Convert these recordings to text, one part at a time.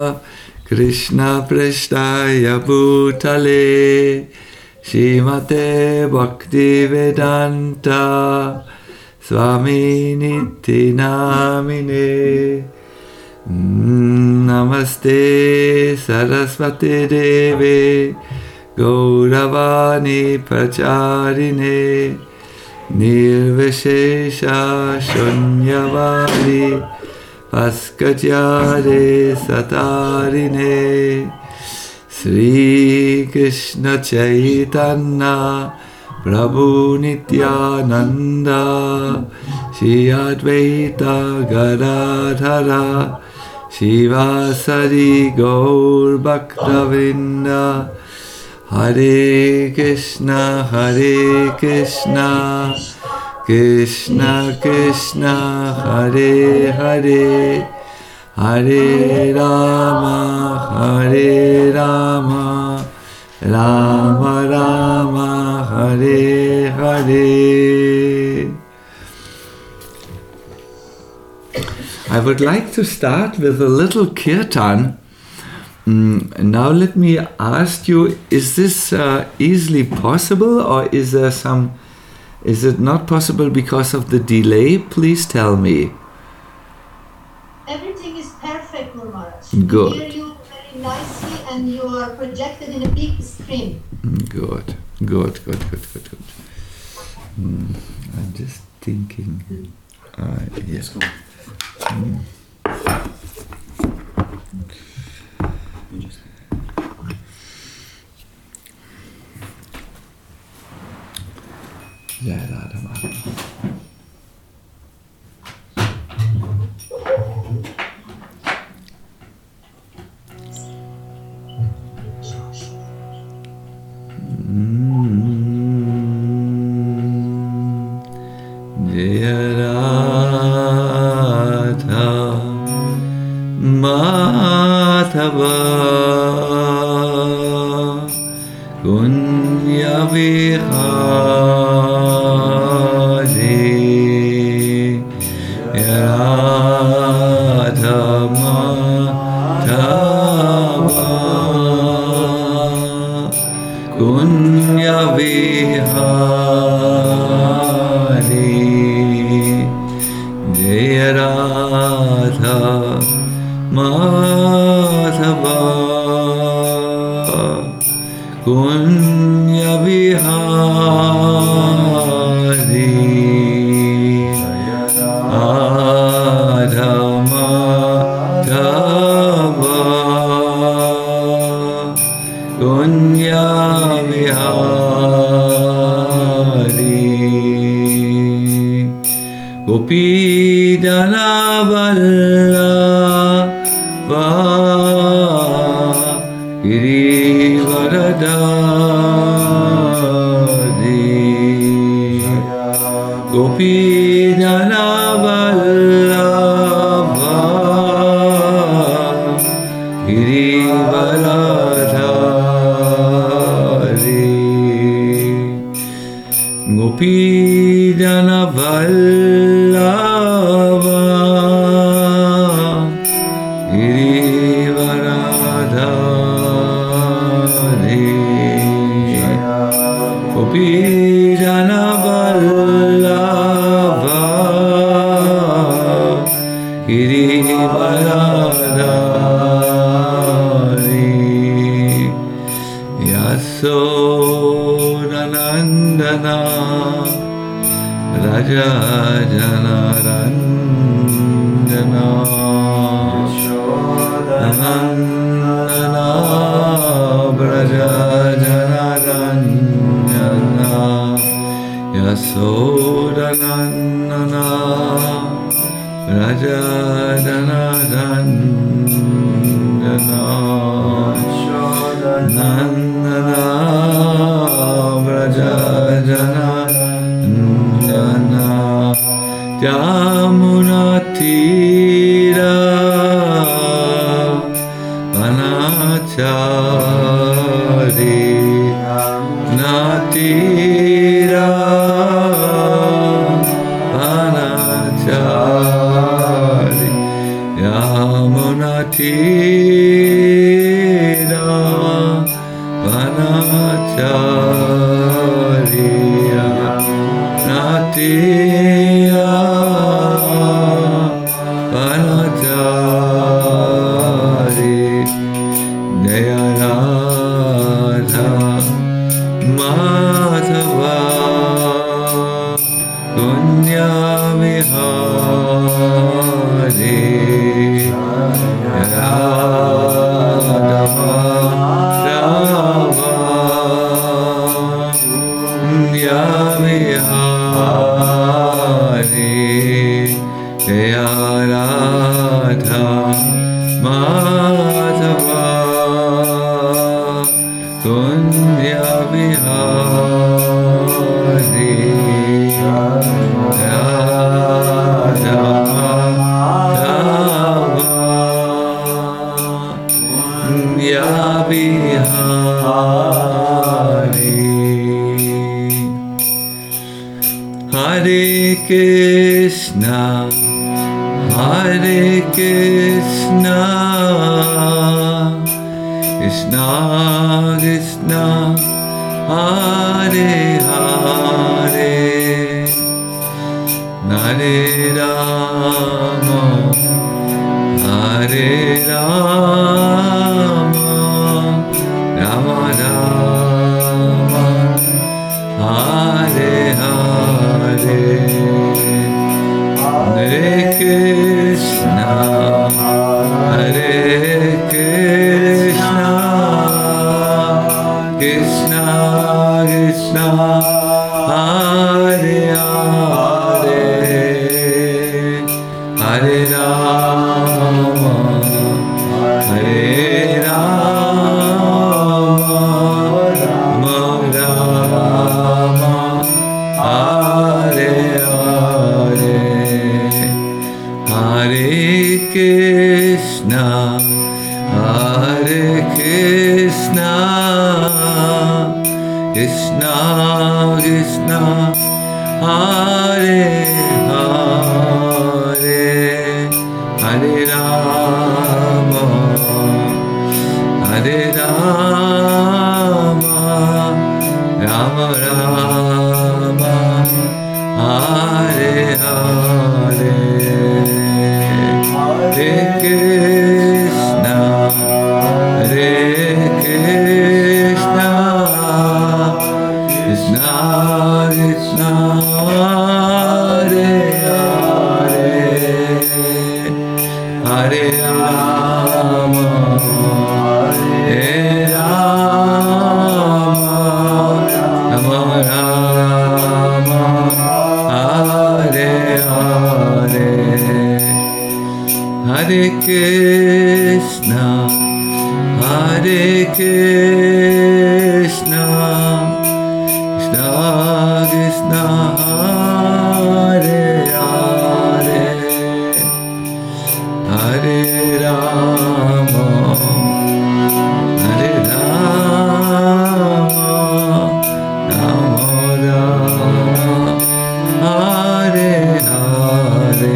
Krishna Prasthaya Bhutale Srimate Bhaktivedanta Swami Niti Namine Namaste Saraswati Deve Gauravani Pracharine Nirvishesha Shunyavadi Paskatyare Satarine Sri Krishna Chaitanya Prabhu Nityananda Shri Advaita Gadadhara Shivasari Gaur Bhaktavinda Hare Krishna Krishna Krishna Hare Hare Hare Rama Rama Rama Hare Hare. I would like to start with a little kirtan. Now let me ask you, is this easily possible, or is it not possible because of the delay? Please tell me. Everything is perfect, Guru Maharaj. Good. We hear you very nicely and you are projected in a big screen. Good. I'm just thinking. Yes. Jai Radha Madhava. Jai Radha Madhava Kunya Vihari Radha Madhava Kunya Vihari Jai Radha Madhava Kunya Vihari Radha Madhava Kunya Vihari Gopi Jana Vallabha Girivaradari Gopi Jana Vallabha Girivaradari Gopi Jana Vallabha Girivaradari Gopi Jana Vallabha Girivaradari Yasodhanandana Raja Janarandana Yasodhanandana Raja Janarandana Yasodhanandana Raja Janarandana Nandana Raja Janarandana Yamuna Tira Anachari Natira Anachari Yamuna Tira Gopanya Vihari. Hare Krishna, Hare Krishna, Krishna Krishna, Hare Hare, Hare Rama, Hare Rama, Rama Rama, Hare Hare, Hare Krishna, Hare Krishna, Krishna Krishna, Hare Hare, Hare Rama, Hare Rama, Rama Rama, Hare Hare, Hare Krishna, Hare Krishna, Krishna Krishna, Hare Hare, Hare Rama, Hare Rama, Rama Rama, Hare Hare, Hare Krishna, Hare Krishna, Krishna Krishna, Hare Hare, Hare Rama, Hare Rama, Rama Rama, Hare Hare, Hare Krishna, Hare Krishna, Krishna Krishna, Hare Hare, Hare Rama, Hare Rama, Rama Rama, Hare Hare,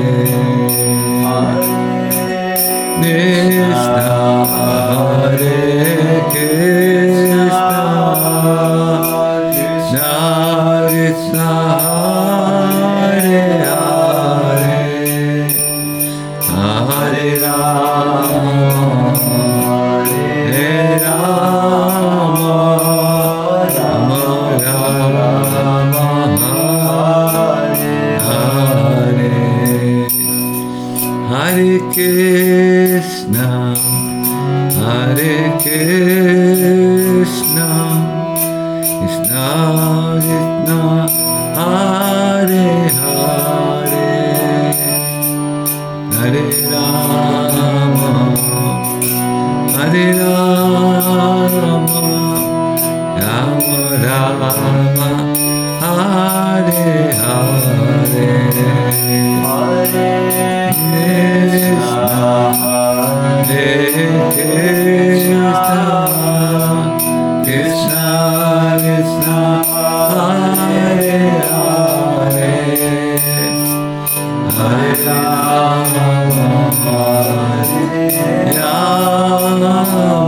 Krishna, Hare Krishna, Krishna Krishna, Hare Hare, Hare Rama, Hare Rama, Rama Rama, Hare Hare, Hare Krishna, Hare Krishna, Krishna Krishna, Hare Hare, Hare Rama, Hare Rama, Rama Rama, Hare Hare, Hare Krishna, Hare Krishna, Krishna Krishna, Hare Hare, Hare Rama, Hare Rama,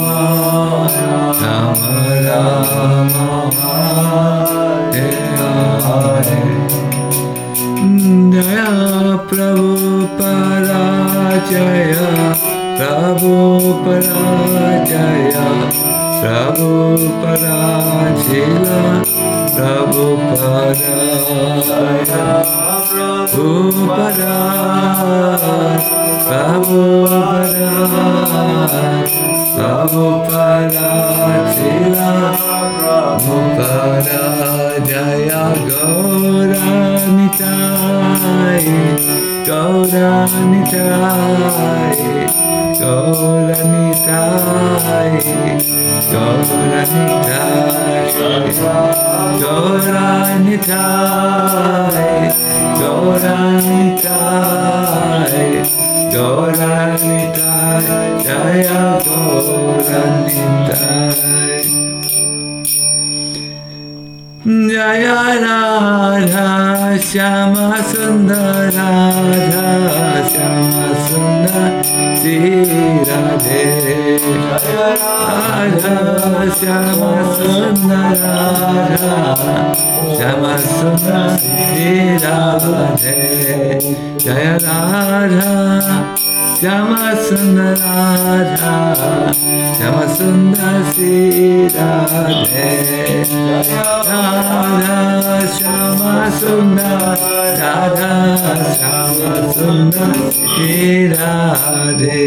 Rama Rama, Hare Hare, Jaya Prabhupada, Jaya Prabhupada, Jaya Prabhupada, Jila Prabhupada, Jaya Prabhupada, Prabhupada, Prabhupada, Jila Prabhupada, Jaya Gauranitai, Gauranitai, Gauranitai, Gauranitai, Gauranitai, Gauranitai, Gauranitai, Jaya Gauranitai. Jaya Radha Shyama Sundar Radha Shyama Sundar Sri Radhe. Jaya Radha Shyama Sundar Radha Shyama Sundar Sri Radhe. Jaya Radha Shyama Sundar Radha Shyama Sundar Sri Radhe. Radha Shyama Sundar Radha Shyama Sundar Sri Radhe.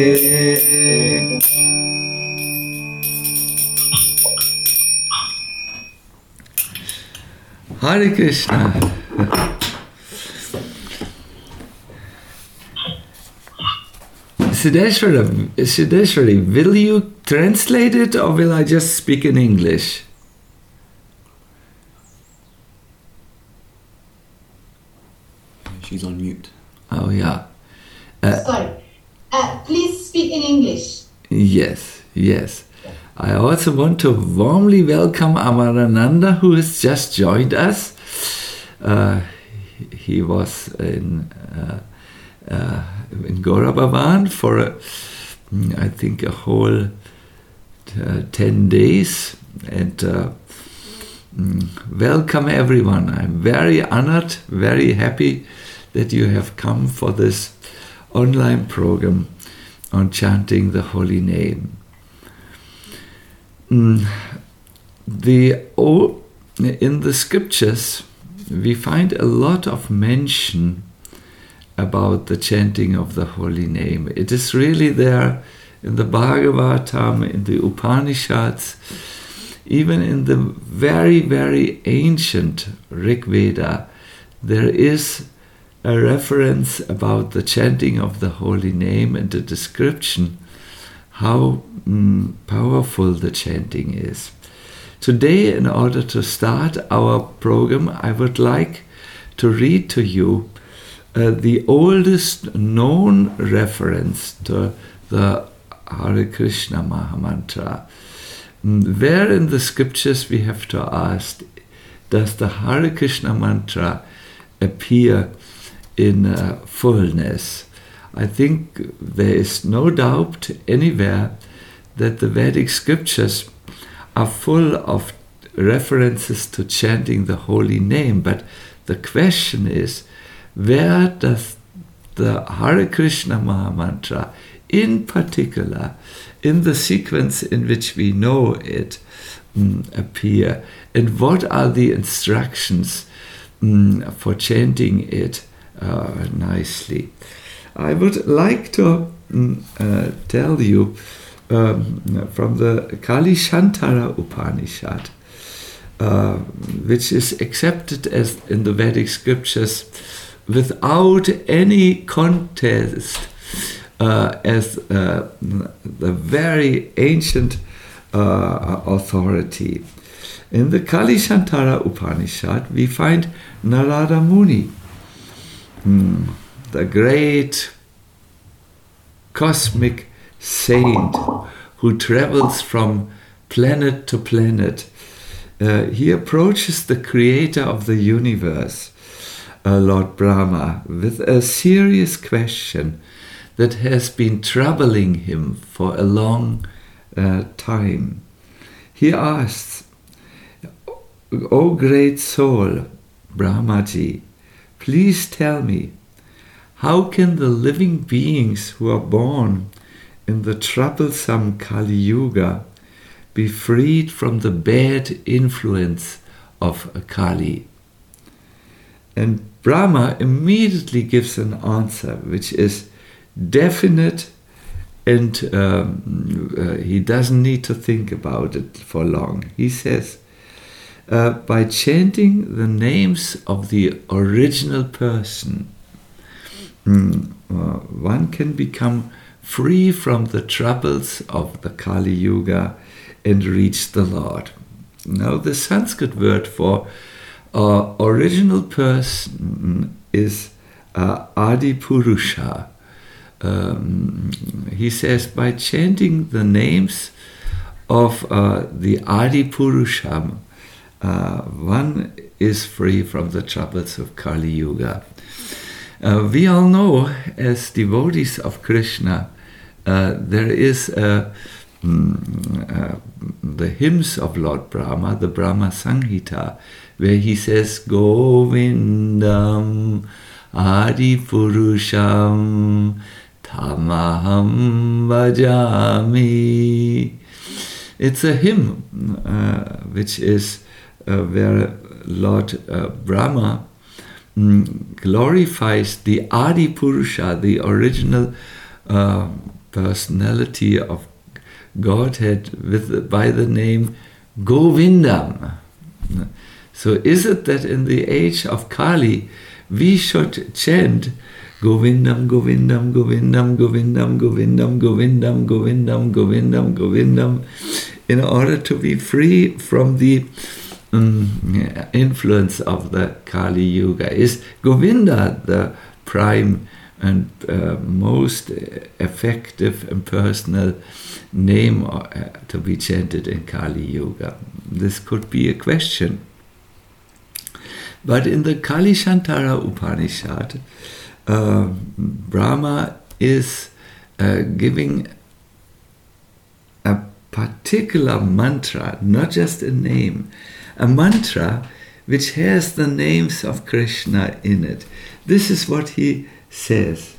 Hare Krishna. Siddheshwari, will you translate it or will I just speak in English? She's on mute. Oh, yeah. Sorry. Please speak in English. Yes. I also want to warmly welcome Amarananda, who has just joined us. He was in Gaurabhavan for, I think, a whole 10 days. And welcome everyone. I'm very honored, very happy that you have come for this online program on chanting the holy name. In the scriptures, we find a lot of mention about the chanting of the holy name. It is really there in the Bhagavatam, in the Upanishads, even in the very, very ancient Rig Veda, there is a reference about the chanting of the holy name and the description how powerful the chanting is. Today, in order to start our program, I would like to read to you the oldest known reference to the Hare Krishna Mahamantra. Where in the scriptures we have to ask, does the Hare Krishna mantra appear in fullness? I think there is no doubt anywhere that the Vedic scriptures are full of references to chanting the holy name, but the question is, where does the Hare Krishna Mahamantra, in particular, in the sequence in which we know it, appear? And what are the instructions for chanting it nicely? I would like to tell you from the Kalishantara Upanishad, which is accepted as in the Vedic scriptures without any contest as the very ancient authority. In the Kalishantara Upanishad, we find Narada Muni, the great cosmic saint who travels from planet to planet. He approaches the creator of the universe, Lord Brahma, with a serious question that has been troubling him for a long time. He asks, "O great soul, Brahmaji, please tell me, how can the living beings who are born in the troublesome Kali Yuga be freed from the bad influence of Kali?" And Brahma immediately gives an answer which is definite, and he doesn't need to think about it for long. He says, by chanting the names of the original person, one can become free from the troubles of the Kali Yuga and reach the Lord. Now, the Sanskrit word for original person is Adi Purusha. he says, by chanting the names of the Adi Purusham, one is free from the troubles of Kali Yuga. We all know, as devotees of Krishna, there is the hymns of Lord Brahma, the Brahma Samhita, where he says, Govindam Adi Purusham Tamaham Bhajami. It's a hymn which is where Lord Brahma glorifies the Adi Purusha, the original personality of Godhead by the name Govindam. So is it that in the age of Kali we should chant Govindam, Govindam, Govindam, Govindam, Govindam, Govindam, Govindam, Govindam, Govindam, in order to be free from the influence of the Kali Yuga? Is Govinda the prime and most effective and personal name to be chanted in Kali Yuga? This could be a question. But in the Kali Shantara Upanishad, Brahma is giving a particular mantra, not just a name, a mantra which has the names of Krishna in it. This is what he says.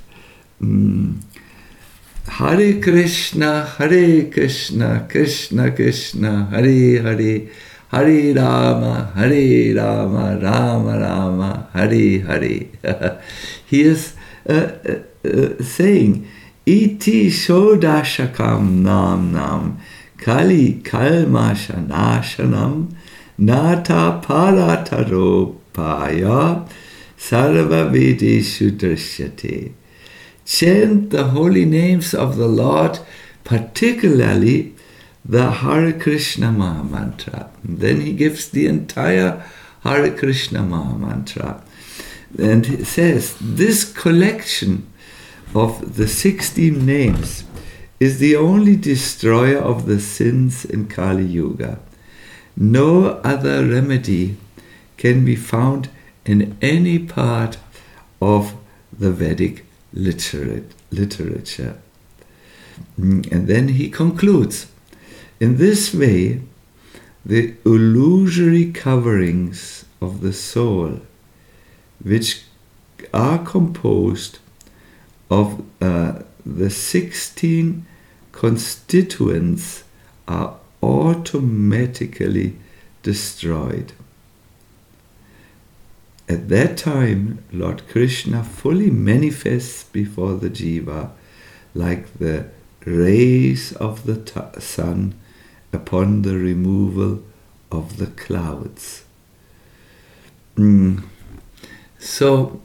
Hare Krishna, Krishna Krishna, Hare Hare, Hare Rama, Rama Rama, Hare Hare. He is saying, Iti Shodashakam Nam Kali Kalmashanashanam Nata Parataropaya Sarva Vedeshu Drishyate. Chant the holy names of the Lord, particularly the Hare Krishna Mahamantra. Then he gives the entire Hare Krishna Mahamantra. And he says, this collection of the 16 names is the only destroyer of the sins in Kali Yuga. No other remedy can be found in any part of the Vedic literature. And then he concludes, in this way, the illusory coverings of the soul, which are composed of the 16 constituents, are automatically destroyed. At that time, Lord Krishna fully manifests before the jiva like the rays of the sun upon the removal of the clouds. So,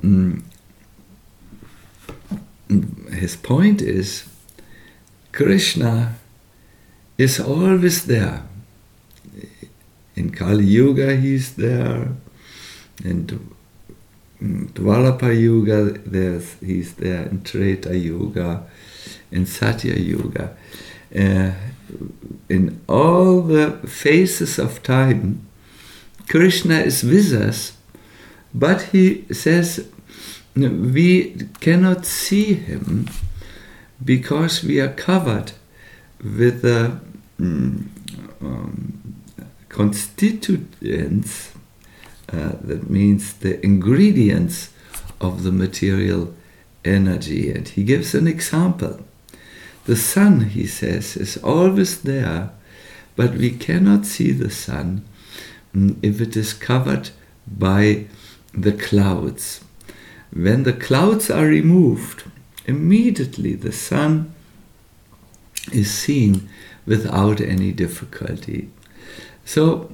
his point is, Krishna is always there. In Kali Yuga he's there, in Dwapara Yuga he's there, in Treta Yuga, in Satya Yuga. In all the phases of time, Krishna is with us, but he says we cannot see him because we are covered with the constituents, that means the ingredients of the material energy. And he gives an example. The sun, he says, is always there, but we cannot see the sun if it is covered by the clouds. When the clouds are removed, immediately the sun is seen without any difficulty. So,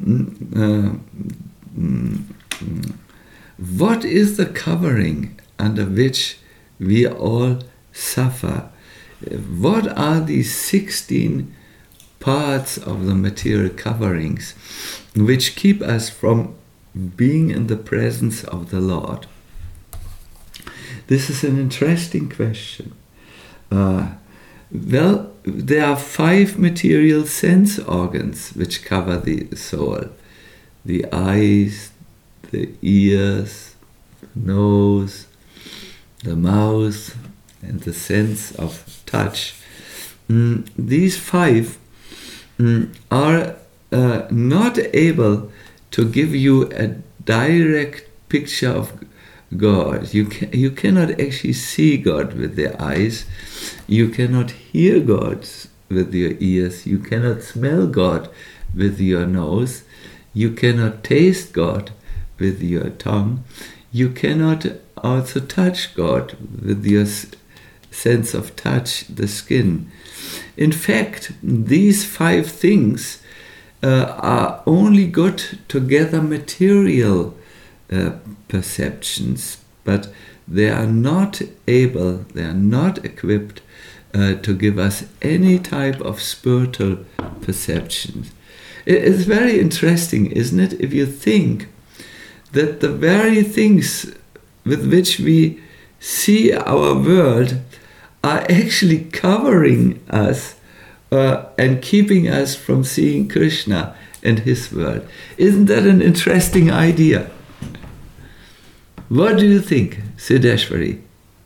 what is the covering under which we all suffer? What are these 16 parts of the material coverings which keep us from being in the presence of the Lord? This is an interesting question. Well, there are 5 material sense organs which cover the soul. The eyes, the ears, the nose, the mouth, and the sense of touch. These 5 are not able to give you a direct picture of God. You cannot actually see God with the eyes. You cannot hear God with your ears. You cannot smell God with your nose. You cannot taste God with your tongue. You cannot also touch God with your sense of touch, the skin. In fact, these 5 things are only good to gather material perceptions, but they are not equipped to give us any type of spiritual perceptions. It's very interesting, isn't it, if you think that the very things with which we see our world are actually covering us and keeping us from seeing Krishna and his world. Isn't that an interesting idea? What do you think, Siddheshwari?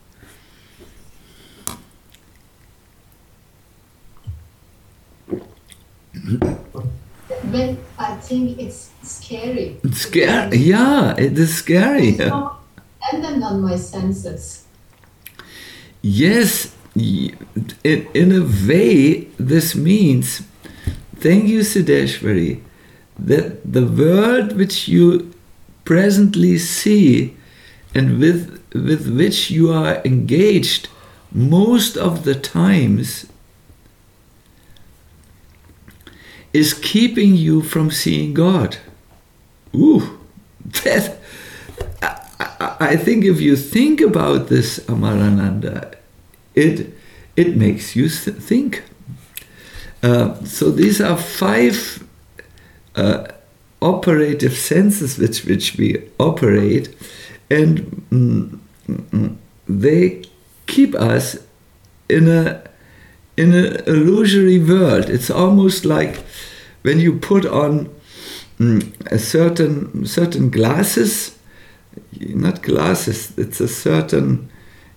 Well, I think it's scary. It's scary. Yeah, it is scary. It's not dependent on my senses. Yes, in a way, this means, thank you, Siddheshwari, that the world which you presently see and with which you are engaged most of the times is keeping you from seeing God. Ooh, that, I think if you think about this, Amarananda, it makes you think. So these are 5 operative senses which we operate, and they keep us in an illusory world. It's almost like when you put on a certain glasses, not glasses, it's a certain,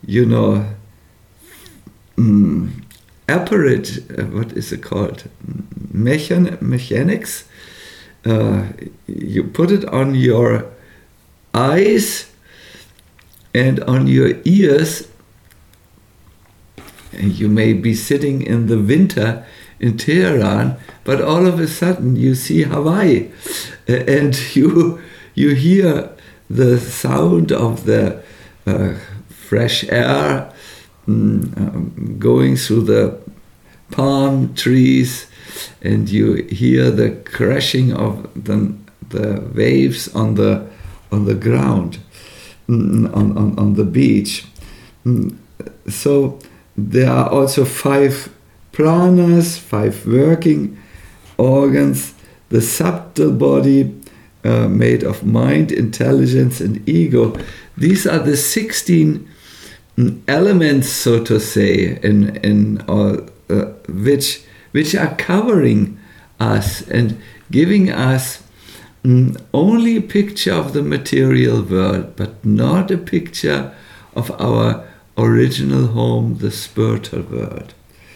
apparatus, what is it called? Mechanics. You put it on your eyes and on your ears, and you may be sitting in the winter in Tehran, but all of a sudden you see Hawaii, and you hear the sound of the fresh air going through the palm trees, and you hear the crashing of the waves on the ground, on the beach. So there are also 5 pranas, 5 working organs, the subtle body made of mind, intelligence, and ego. These are the 16 elements, so to say, which are covering us and giving us only a picture of the material world, but not a picture of our original home, the spiritual world.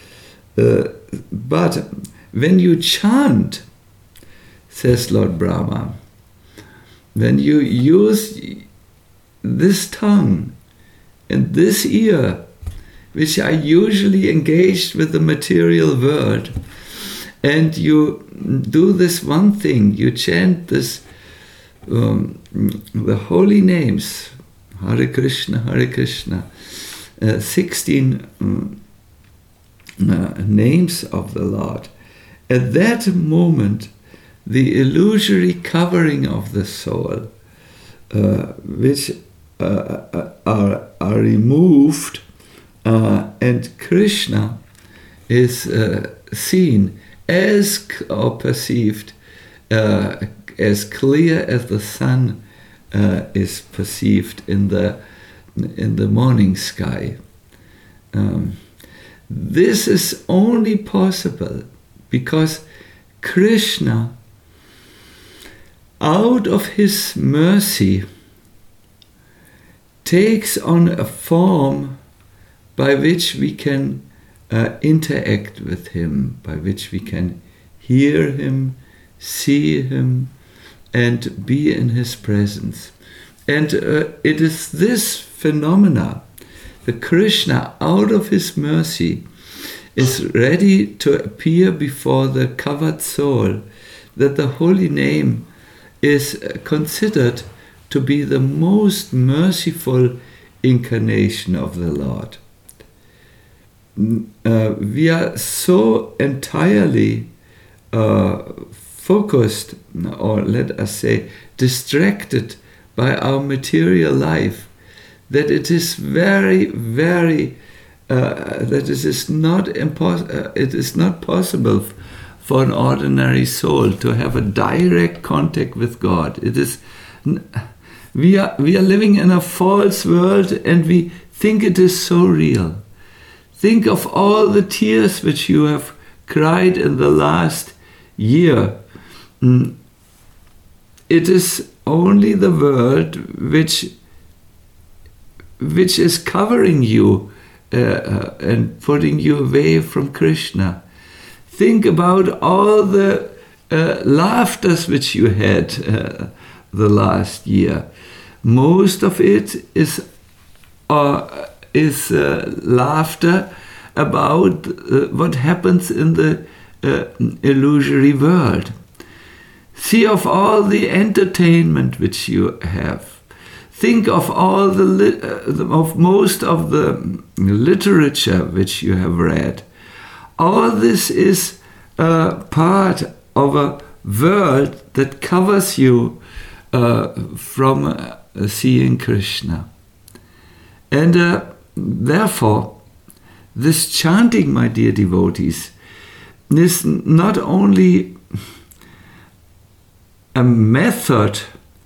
But when you chant, says Lord Brahma, when you use this tongue and this ear, which are usually engaged with the material world, and you do this one thing, you chant this, the holy names, Hare Krishna, 16 names of the Lord. At that moment, the illusory covering of the soul, which are removed, and Krishna is seen as or perceived as clear as the sun is perceived in the morning sky. this is only possible because Krishna, out of his mercy, takes on a form by which we can interact with him, by which we can hear him, see him, and be in his presence. And it is this phenomena, the Krishna, out of his mercy, is ready to appear before the covered soul, that the holy name is considered to be the most merciful incarnation of the Lord. We are so entirely focused, or let us say distracted by our material life, that it is very, very, that it is not possible for an ordinary soul to have a direct contact with God. It is, we are living in a false world, and we think it is so real. Think of all the tears which you have cried in the last year. It is only the world which is covering you and putting you away from Krishna. Think about all the laughters which you had the last year. Most of it is laughter about what happens in the illusory world. See of all the entertainment which you have. Think of all of most of the literature which you have read. All this is part of a world that covers you from seeing Krishna. And therefore, this chanting, my dear devotees, is not only a method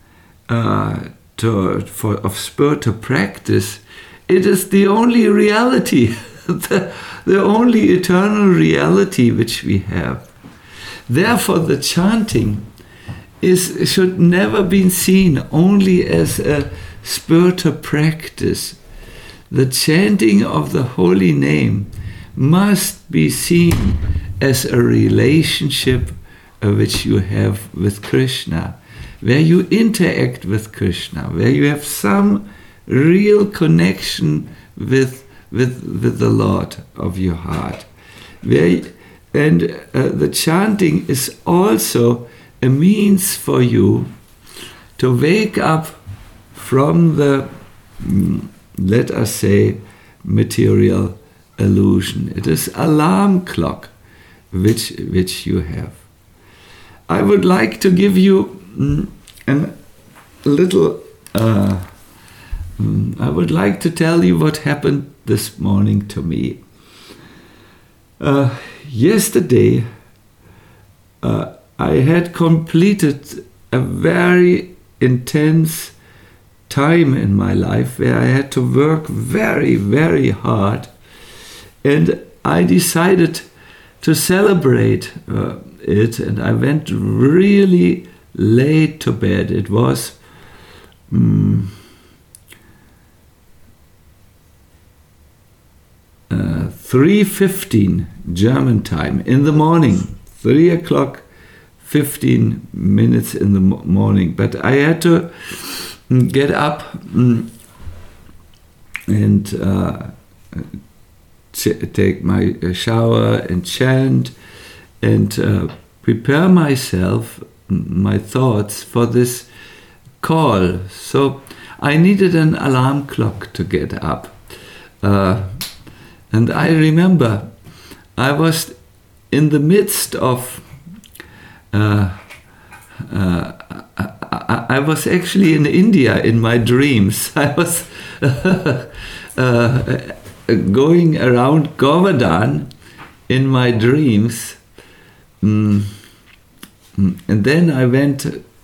of spiritual practice, it is the only reality, the only eternal reality which we have. Therefore, the chanting should never be seen only as a spiritual practice. The chanting of the holy name must be seen as a relationship which you have with Krishna, where you interact with Krishna, where you have some real connection with the Lord of your heart. The chanting is also a means for you to wake up from the, let us say, material illusion. It is alarm clock which you have. I would like to give you I would like to tell you what happened this morning to me. Yesterday, I had completed a very intense time in my life where I had to work very, very hard, and I decided to celebrate it, and I went really late to bed. It was 3:15 German time in the morning, 3:15 in the morning. But I had to get up and take my shower and chant and prepare myself, my thoughts for this call. So I needed an alarm clock to get up. And I remember I was in the midst of, I was actually in India in my dreams. I was going around Govardhan in my dreams. And then I went,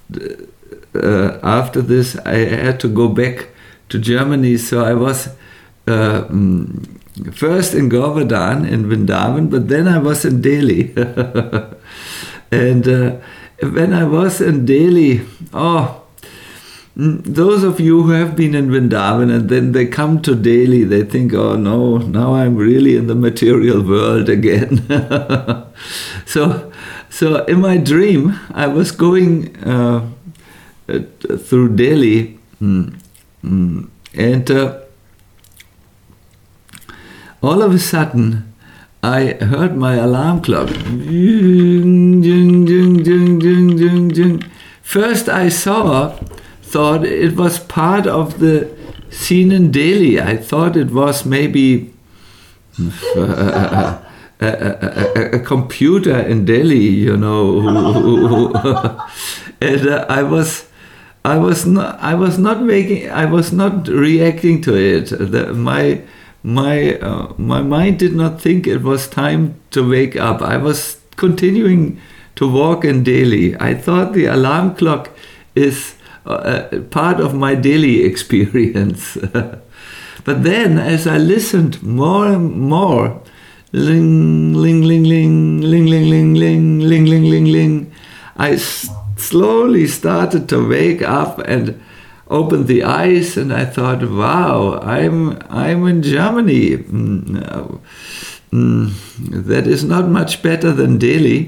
after this, I had to go back to Germany. So I was first in Govardhan, in Vrindavan, but then I was in Delhi. And when I was in Delhi, those of you who have been in Vrindavan and then they come to Delhi, they think, oh no, now I'm really in the material world again. So in my dream, I was going through Delhi, and all of a sudden, I heard my alarm clock. First I thought it was part of the scene in Delhi. I thought it was maybe a computer in Delhi, you know. And I was not reacting to it. My mind did not think it was time to wake up. I was continuing to walk in Delhi. I thought the alarm clock is part of my daily experience. But then, as I listened more and more, ling, ling, ling, ling, ling, ling, ling, ling, ling, ling, ling, ling, I slowly started to wake up and opened the eyes, and I thought, wow, I'm in Germany. That is not much better than Delhi.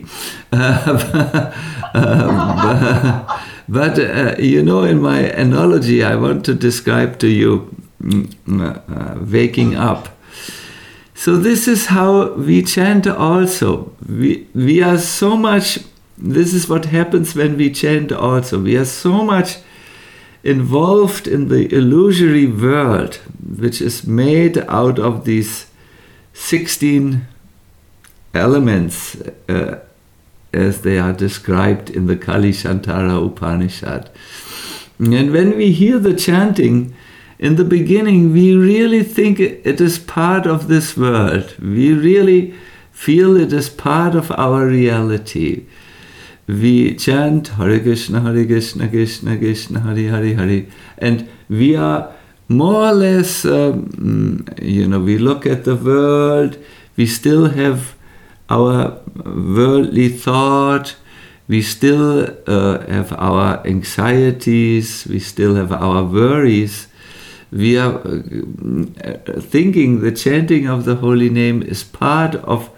But you know, in my analogy, I want to describe to you waking up. So this is how we chant also. We are so much, this is what happens when we chant also. We are so much involved in the illusory world, which is made out of these 16 elements, as they are described in the Kali Shantara Upanishad. And when we hear the chanting, in the beginning, we really think it is part of this world. We really feel it is part of our reality. We chant Hare Krishna, Krishna Krishna, Hare Hare Hare, and we are more or less, we look at the world, we still have our worldly thought, we still have our anxieties, we still have our worries. We are thinking the chanting of the holy name is part of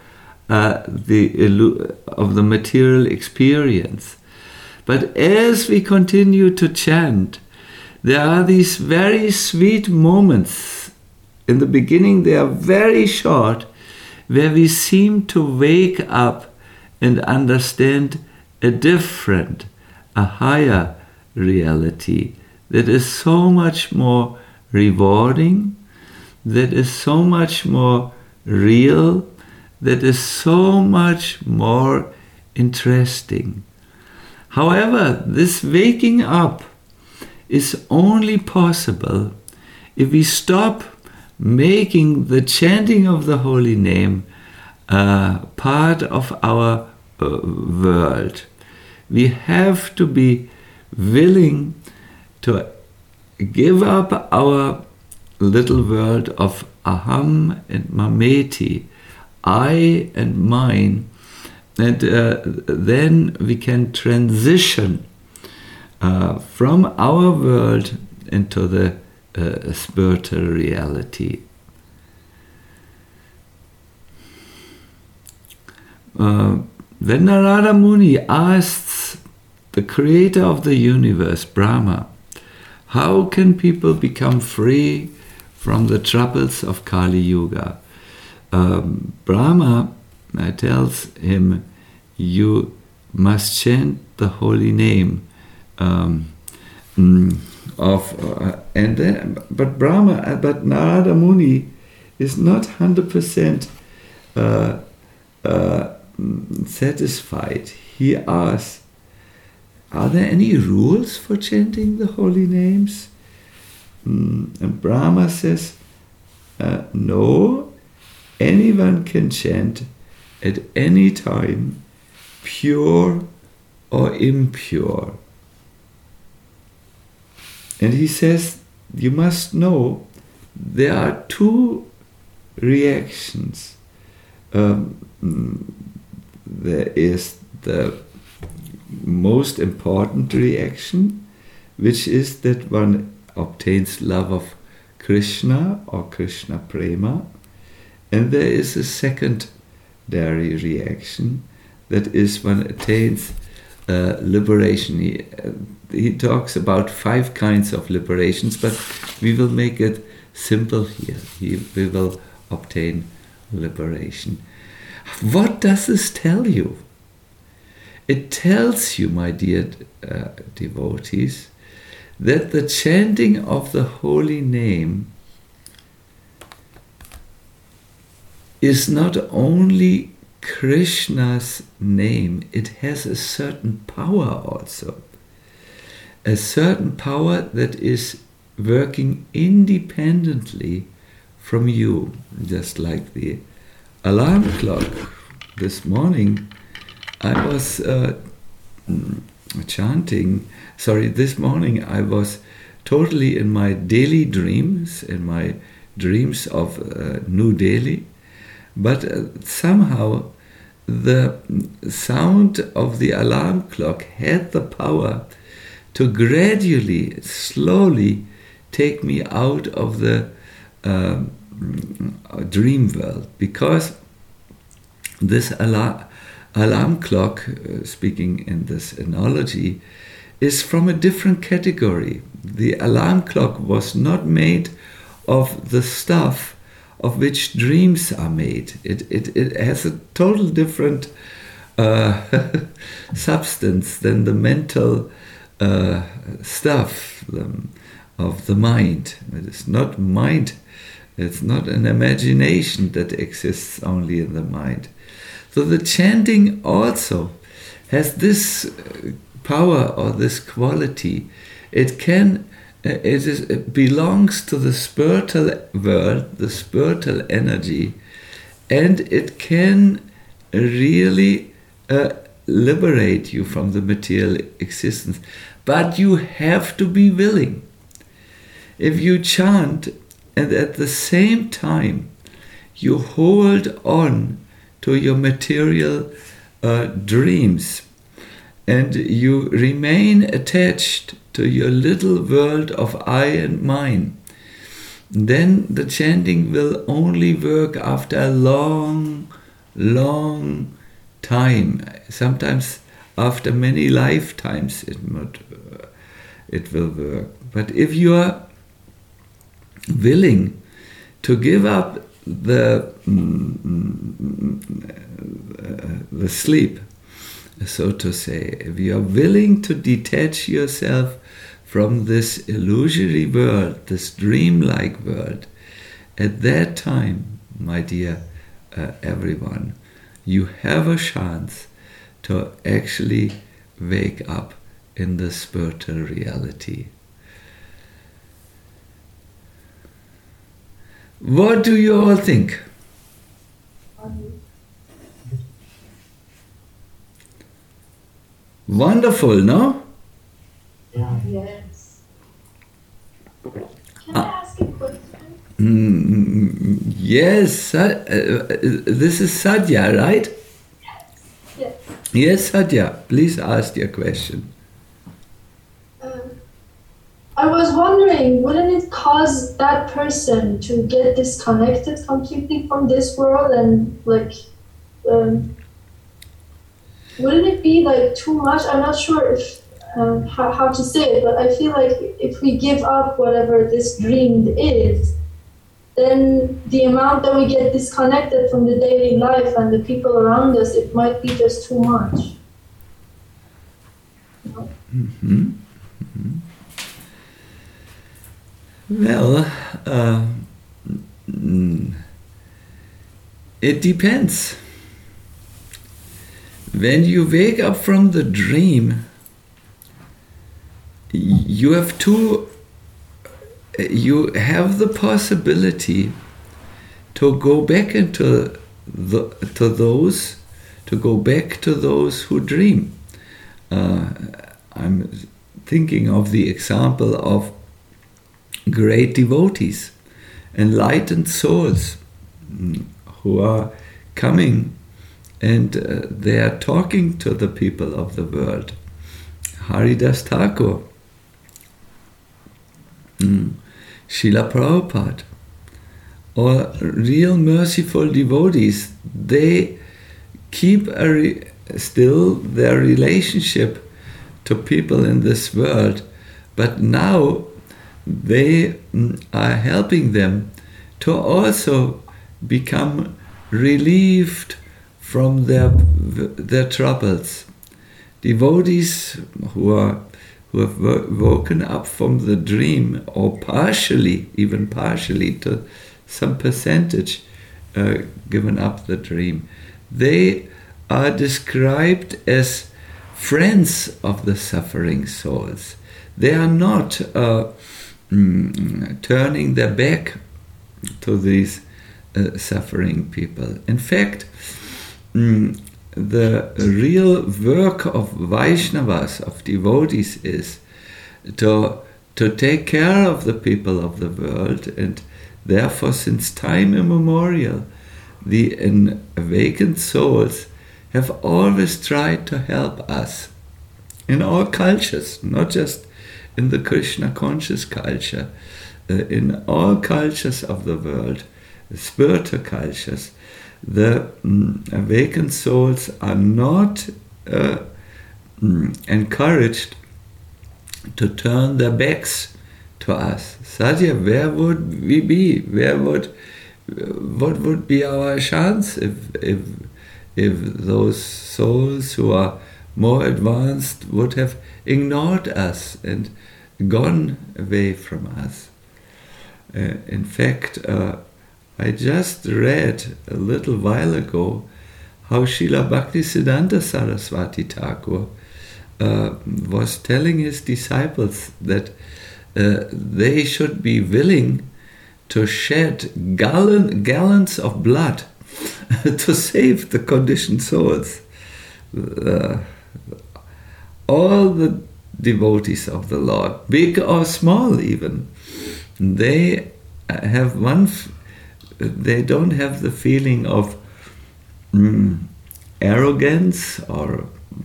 the material experience. But as we continue to chant, there are these very sweet moments. In the beginning, they are very short, where we seem to wake up and understand a different, a higher reality that is so much more rewarding, that is so much more real, that is so much more interesting. However, this waking up is only possible if we stop making the chanting of the holy name part of our world. We have to be willing to give up our little world of aham and mameti, I and mine, and then we can transition from our world into the spiritual reality. When Narada Muni asks the creator of the universe, Brahma, how can people become free from the troubles of Kali Yuga? Brahma tells him, you must chant the holy name but Narada Muni is not 100% satisfied. He asks, are there any rules for chanting the holy names? And Brahma says, no, anyone can chant at any time, pure or impure. And he says, you must know there are two reactions. There is the most important reaction, which is that one obtains love of Krishna or Krishna prema, and there is a secondary reaction, that is one attains liberation. He talks about 5 kinds of liberations, but we will make it simple here. We will obtain liberation. What does this tell you? It tells you, my dear devotees, that the chanting of the holy name is not only Krishna's name, it has a certain power also. A certain power that is working independently from you, just like the alarm clock. This morning I was this morning I was totally in my daily dreams, in my dreams of New Delhi, but somehow the sound of the alarm clock had the power to gradually, slowly take me out of the dream world, because this alarm clock, speaking in this analogy, is from a different category. The alarm clock was not made of the stuff of which dreams are made. It has a total different substance than the mental stuff of the mind. It is not mind. It's not an imagination that exists only in the mind. So the chanting also has this power or this quality. It belongs to the spiritual world, the spiritual energy, and it can really liberate you from the material existence. But you have to be willing. If you chant and at the same time you hold on to your material dreams, and you remain attached to your little world of I and mine, then the chanting will only work after a long, long time. Sometimes after many lifetimes it will work. But if you are willing to give up the sleep, so to say, if you are willing to detach yourself from this illusory world, this dreamlike world, at that time, my dear everyone, you have a chance to actually wake up in the spiritual reality. What do you all think? Wonderful, no? Yes. Can I ask a question? Yes. This is Sadhya, right? Yes. Yes, Sadhya. Please ask your question. I was wondering, wouldn't it cause that person to get disconnected completely from this world and wouldn't it be too much? I'm not sure if how to say it, but I feel like if we give up whatever this dream is, then the amount that we get disconnected from the daily life and the people around us, it might be just too much. Mm-hmm. Mm-hmm. Well, it depends. When you wake up from the dream, you have the possibility to go back to those who dream. I'm thinking of the example of great devotees, enlightened souls, who are coming and they are talking to the people of the world. Haridas Thakur, Srila Prabhupada, or real merciful devotees, they keep still their relationship to people in this world, but now they are helping them to also become relieved from their troubles. Devotees who have woken up from the dream, or even partially to some percentage given up the dream, they are described as friends of the suffering souls. They are not turning their back to these suffering people. In fact, the real work of Vaishnavas, of devotees, is to take care of the people of the world, and therefore, since time immemorial, the awakened souls have always tried to help us in all cultures, not just in the Krishna conscious culture, in all cultures of the world, spiritual cultures. The awakened souls are not encouraged to turn their backs to us. Satya, where would we be? What would be our chance if those souls who are more advanced would have ignored us and gone away from us? In fact, I just read a little while ago how Srila Bhaktisiddhanta Saraswati Thakur was telling his disciples that they should be willing to shed gallons of blood to save the conditioned souls. All the devotees of the Lord, big or small even, they have they don't have the feeling of arrogance or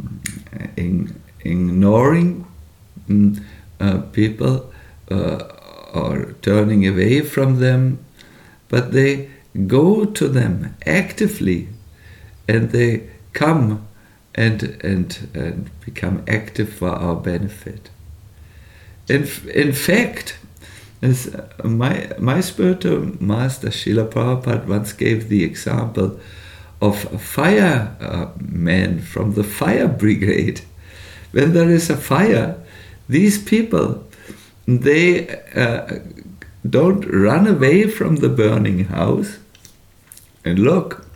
ignoring people or turning away from them, but they go to them actively, and they come and become active for our benefit. In fact, as my spiritual master Srila Prabhupada once gave the example of firemen from the fire brigade. When there is a fire, these people, they don't run away from the burning house and look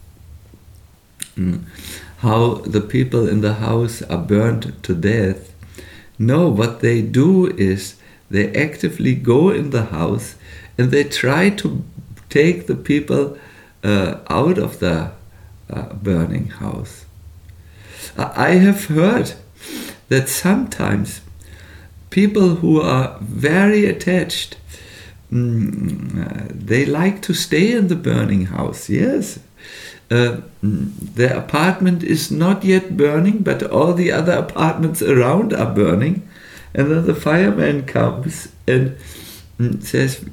how the people in the house are burned to death. No, what they do is they actively go in the house and they try to take the people out of the burning house. I have heard that sometimes people who are very attached, they like to stay in the burning house, yes. Their apartment is not yet burning, but all the other apartments around are burning. And then the fireman comes and says,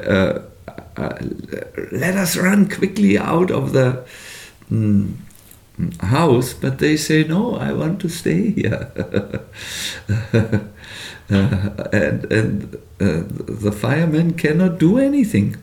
let us run quickly out of the house. But they say, no, I want to stay here. and the fireman cannot do anything.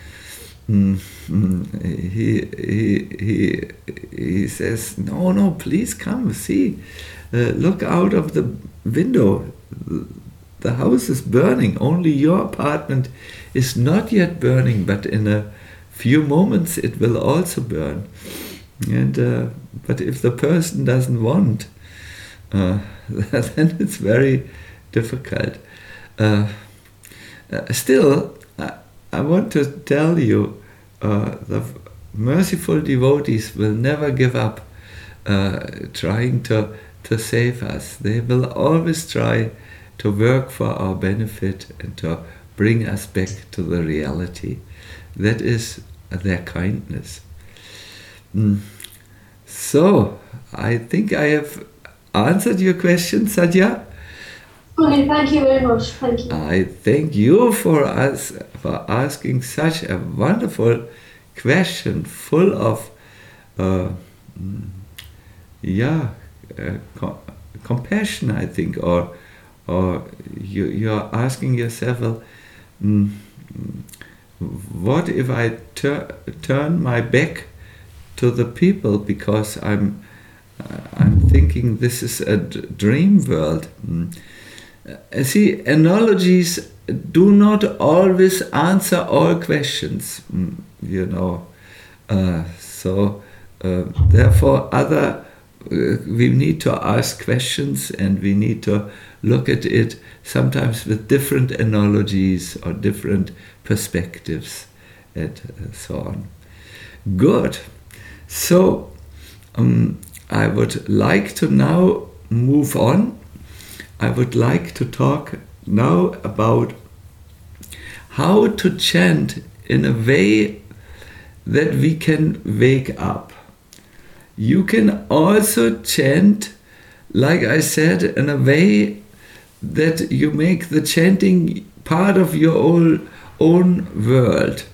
He says, no, please come, see. Look out of the window. The house is burning. Only your apartment is not yet burning, but in a few moments it will also burn. And but if the person doesn't want, then it's very difficult. Still, I want to tell you, the merciful devotees will never give up trying to save us. They will always try to work for our benefit and to bring us back to the reality. That is their kindness. So, I think I have answered your question, Satya. Okay, thank you very much. Thank you. I thank you for asking such a wonderful question, full of compassion, I think, or you're asking yourself, well, what if I turn my back to the people because I'm thinking this is a dream world. See, analogies do not always answer all questions, therefore we need to ask questions, and we need to look at it sometimes with different analogies or different perspectives and so on. Good. So I would like to now move on. I would like to talk now about how to chant in a way that we can wake up. You can also chant, like I said, in a way that you make the chanting part of your own world,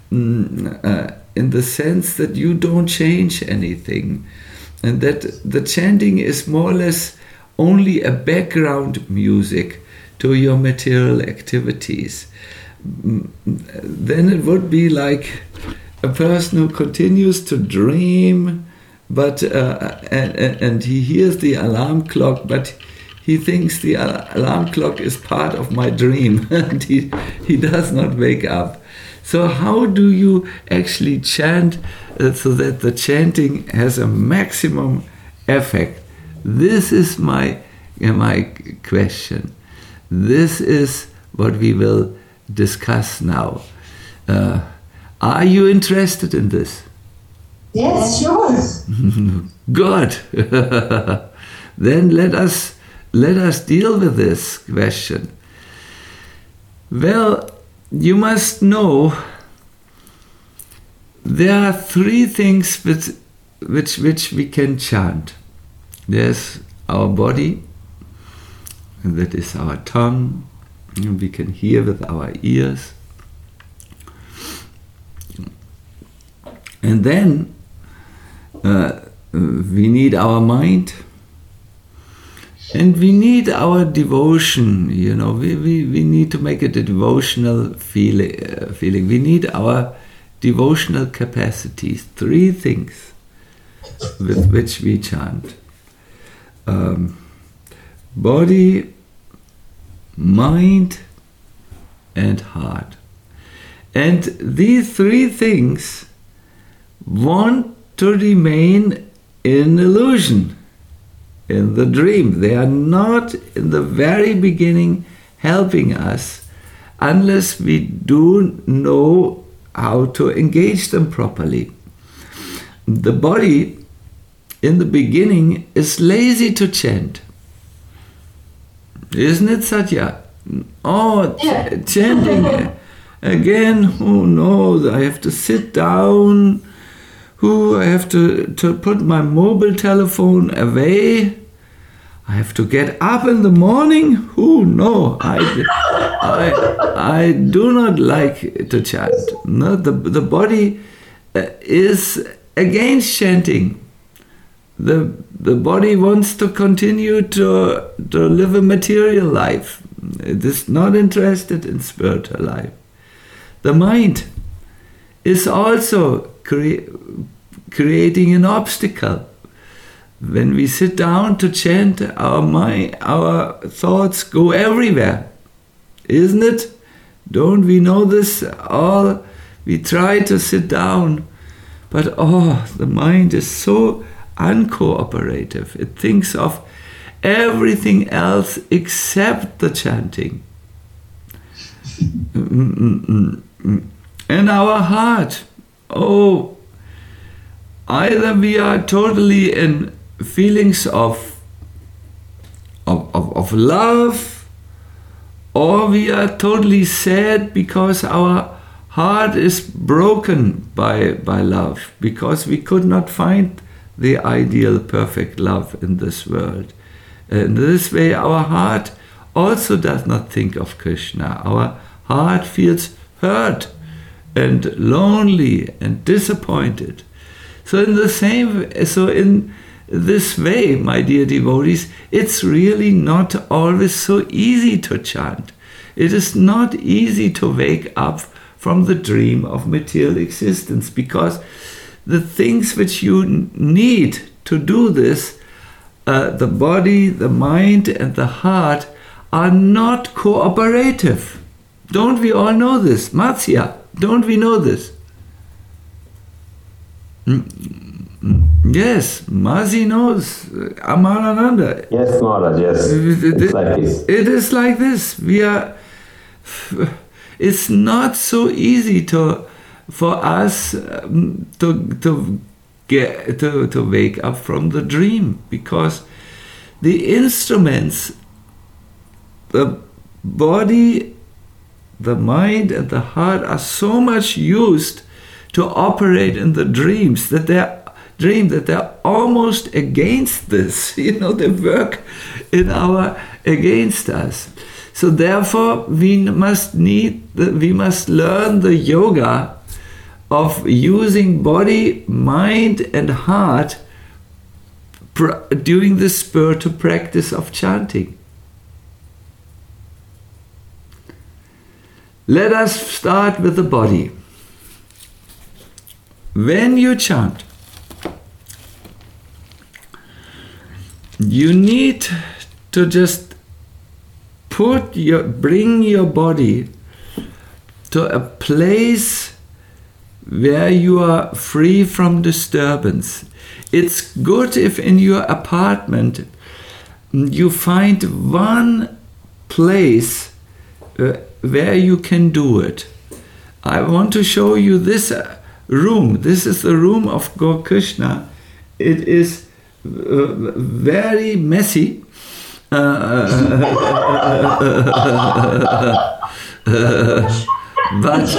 in the sense that you don't change anything, and that the chanting is more or less only a background music to your material activities. Then it would be like a person who continues to dream, but and he hears the alarm clock, but he thinks the alarm clock is part of my dream, and he does not wake up. So how do you actually chant so that the chanting has a maximum effect? This is my question. This is what we will discuss now. Are you interested in this? Yes, sure. Good. Then let us deal with this question. Well, you must know there are three things which we can chant. There's our body, and that is our tongue, and we can hear with our ears. And then we need our mind, and we need our devotion. We need to make it a devotional feeling. We need our devotional capacities. Three things with which we chant. Body, mind, and heart. And these three things want to remain in illusion, in the dream. They are not in the very beginning helping us unless we do know how to engage them properly. The body in the beginning is lazy to chant. Isn't it, Satya? Oh, chanting again. Oh no, I have to sit down. I have to put my mobile telephone away. I have to get up in the morning. Oh no, I do not like to chant. No, the body is against chanting. The body wants to continue to live a material life. It is not interested in spiritual life. The mind is also creating an obstacle. When we sit down to chant, our thoughts go everywhere. Isn't it? Don't we know this all? We try to sit down, but the mind is so uncooperative. It thinks of everything else except the chanting. And our heart, either we are totally in feelings of love, or we are totally sad because our heart is broken by love because we could not find the ideal perfect love in this world. In this way, our heart also does not think of Krishna. Our heart feels hurt and lonely and disappointed. So in this way, my dear devotees, it's really not always so easy to chant. It is not easy to wake up from the dream of material existence, because the things which you need to do this, the body, the mind, and the heart, are not cooperative. Don't we all know this? Matsya, don't we know this? Yes, Mazi knows. Amanananda. Yes, Maharaj, yes. It's like this. It is like this. It's not so easy for us to wake up from the dream, because the instruments, the body, the mind, and the heart are so much used to operate in the dreams that they're almost against this. They work against us. So therefore, we must learn the yoga of using body, mind, and heart during the spiritual practice of chanting. Let us start with the body. When you chant, you need to just bring your body to a place where you are free from disturbance. It's good if in your apartment you find one place where you can do it. I want to show you this room. This is the room of Gaur Krishna. It is very messy. But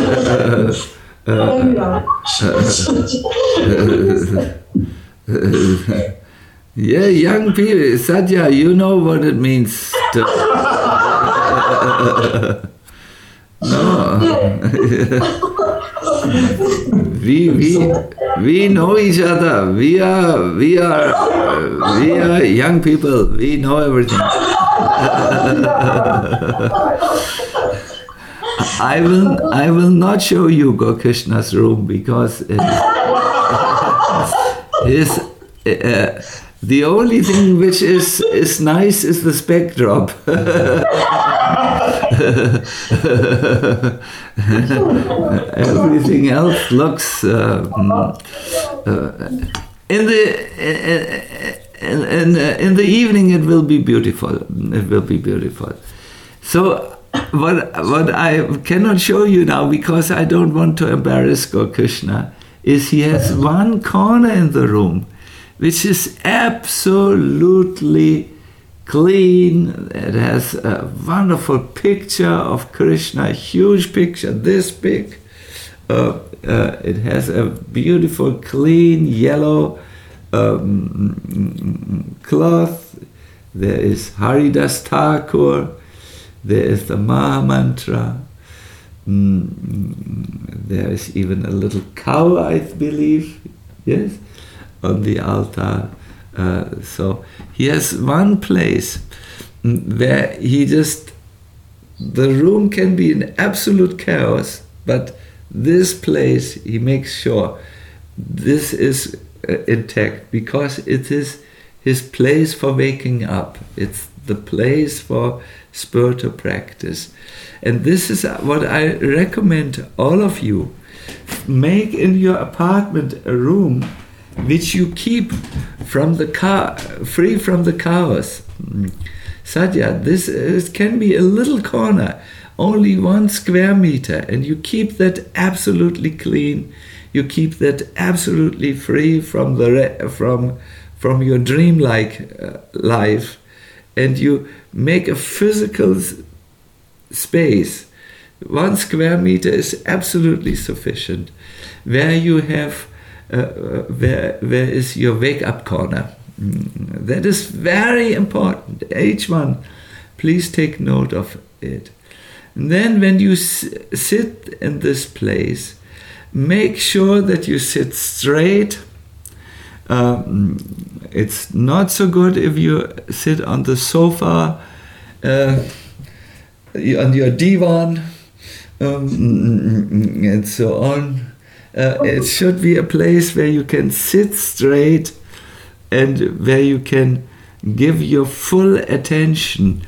yeah, young people, Satya, you know what it means to no. We know each other. We are young people. We know everything. I will not show you Gaur Krishna's room, because the only thing which is nice is the spec drop. Everything else looks in the evening it will be beautiful. It will be beautiful. So what I cannot show you now, because I don't want to embarrass Gaur Krishna, is he has one corner in the room which is absolutely clean. It has a wonderful picture of Krishna, a huge picture, this big. It has a beautiful, clean, yellow cloth. There is Haridas Thakur. There is the Maha Mantra. There is even a little cow, I believe, yes, on the altar. So he has one place where the room can be in absolute chaos, but this place he makes sure this is intact, because it is his place for waking up. It's the place for spiritual practice. And this is what I recommend all of you. Make in your apartment a room which you keep free from the chaos. Satya, this can be a little corner, only 1 square meter, and you keep that absolutely clean. You keep that absolutely free from from your dreamlike life, and you make a physical space 1 square meter is absolutely sufficient. Where you have, where is your wake-up corner? That is very important. Each one, please take note of it. And then when you sit in this place, make sure that you sit straight. It's not so good if you sit on the sofa, on your divan, and so on. It should be a place where you can sit straight and where you can give your full attention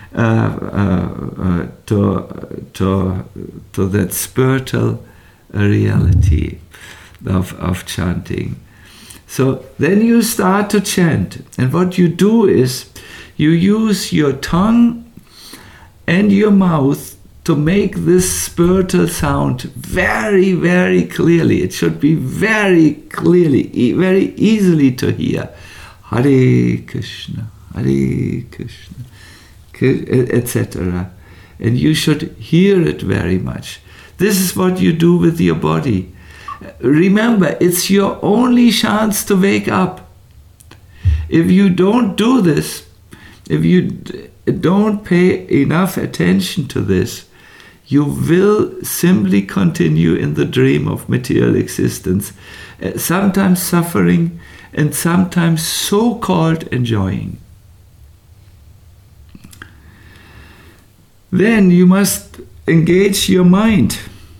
to that spiritual reality of chanting. So then you start to chant, and what you do is you use your tongue and your mouth to make this spiritual sound very, very clearly. It should be very clearly, very easily to hear. Hare Krishna, Hare Krishna, etc. And you should hear it very much. This is what you do with your body. Remember, it's your only chance to wake up. If you don't do this, if you don't pay enough attention to this, you will simply continue in the dream of material existence, sometimes suffering and sometimes so-called enjoying. Then you must engage your mind.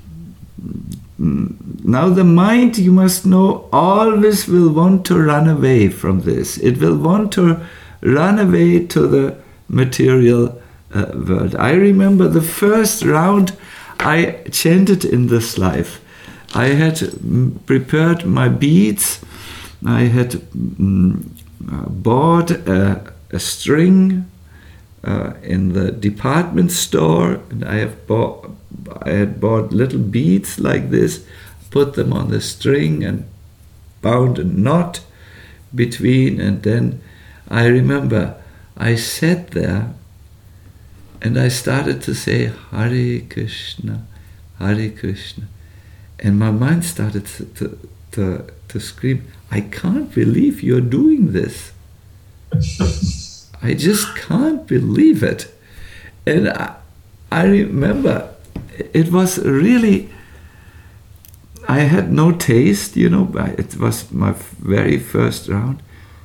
Now the mind, you must know, always will want to run away from this. It will want to run away to the material world. I remember the first round I chanted in this life. I had prepared my beads. I had bought a string in the department store, and I had bought little beads like this, put them on the string and bound a knot between, and then I remember I sat there and I started to say Hare Krishna, Hare Krishna, and my mind started to scream, I can't believe you're doing this. I just can't believe it. And I remember it was really, I had no taste, it was my very first round.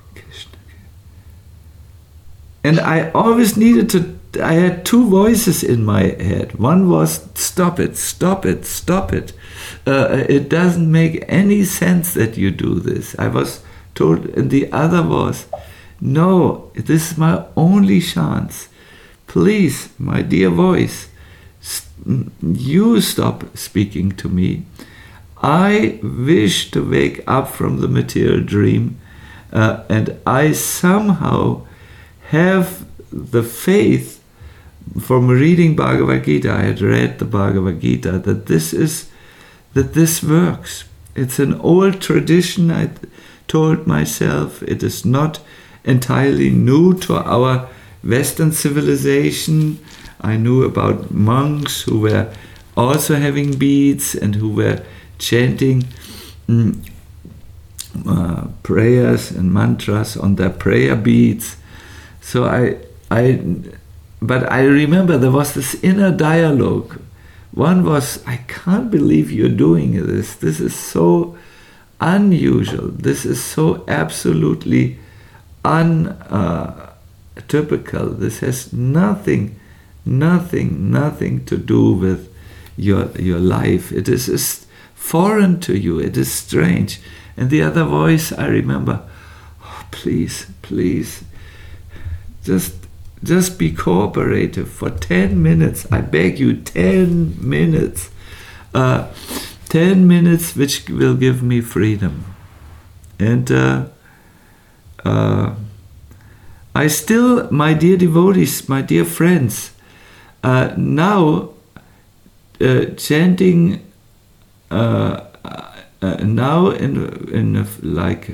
And I always I had two voices in my head. One was, stop it, stop it, stop it. It doesn't make any sense that you do this. I was told, and the other was, no, this is my only chance. Please, my dear voice, you stop speaking to me. I wish to wake up from the material dream, and I somehow have the faith from reading Bhagavad Gita. I had read the Bhagavad Gita that this works. It's an old tradition, I told myself. It is not entirely new to our Western civilization. I knew about monks who were also having beads and who were chanting prayers and mantras on their prayer beads. So but I remember there was this inner dialogue. One was, I can't believe you're doing this. This is so unusual. This is so absolutely untypical. This has nothing to do with your life. It is just foreign to you. It is strange. And the other voice, I remember, oh, please, just be cooperative for 10 minutes. I beg you, 10 minutes. 10 minutes which will give me freedom. And I still, my dear devotees, my dear friends, now chanting now in like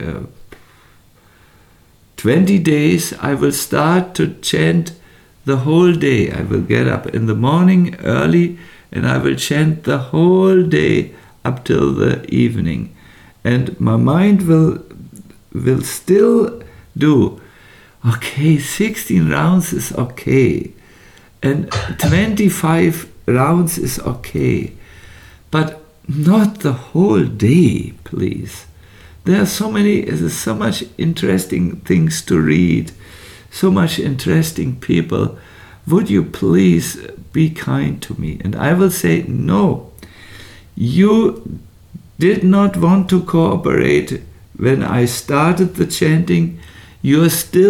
20 days, I will start to chant the whole day. I will get up in the morning early and I will chant the whole day up till the evening. And my mind will still do, okay, 16 rounds is okay, and 25 rounds is okay, but not the whole day, please. There's so much interesting things to read, so much interesting people. Would you please be kind to me? And I will say, no, you did not want to cooperate when I started the chanting. You're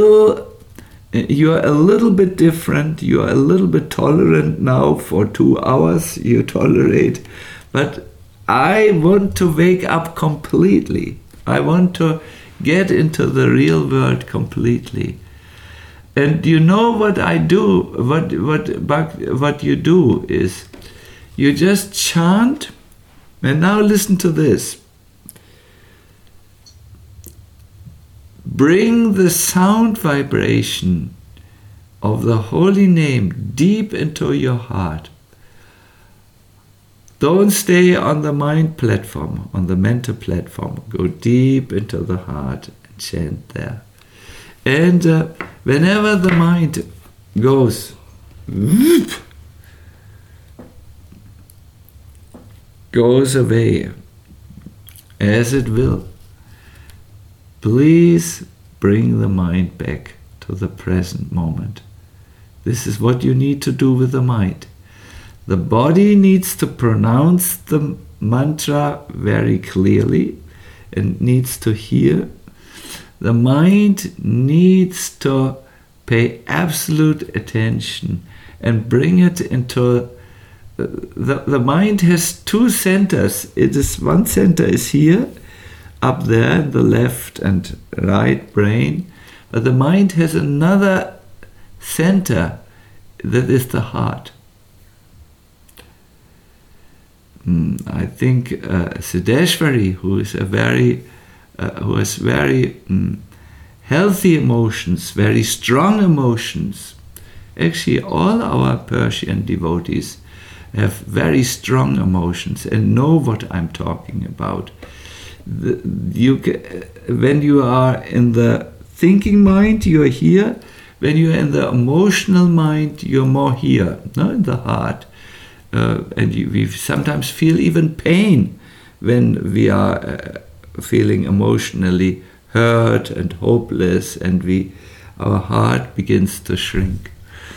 a little bit different. You're a little bit tolerant now. For 2 hours you tolerate. But I want to wake up completely. I want to get into the real world completely. And you know what I do, what you do is, you just chant, and now listen to this. Bring the sound vibration of the holy name deep into your heart. Don't stay on the mind platform, on the mental platform. Go deep into the heart and chant there. And whenever the mind goes, goes away, as it will, please bring the mind back to the present moment. This is what you need to do with the mind. The body needs to pronounce the mantra very clearly and needs to hear. The mind needs to pay absolute attention and bring it into the mind has 2 centers. One center is here, up there in the left and right brain, but the mind has another center that is the heart. I think Siddheshwari, who has very healthy emotions, very strong emotions. Actually, all our Persian devotees have very strong emotions and know what I'm talking about. When you are in the thinking mind, you're here. When you're in the emotional mind, you're more here, no? In the heart. And we sometimes feel even pain when we are feeling emotionally hurt and hopeless, and our heart begins to shrink.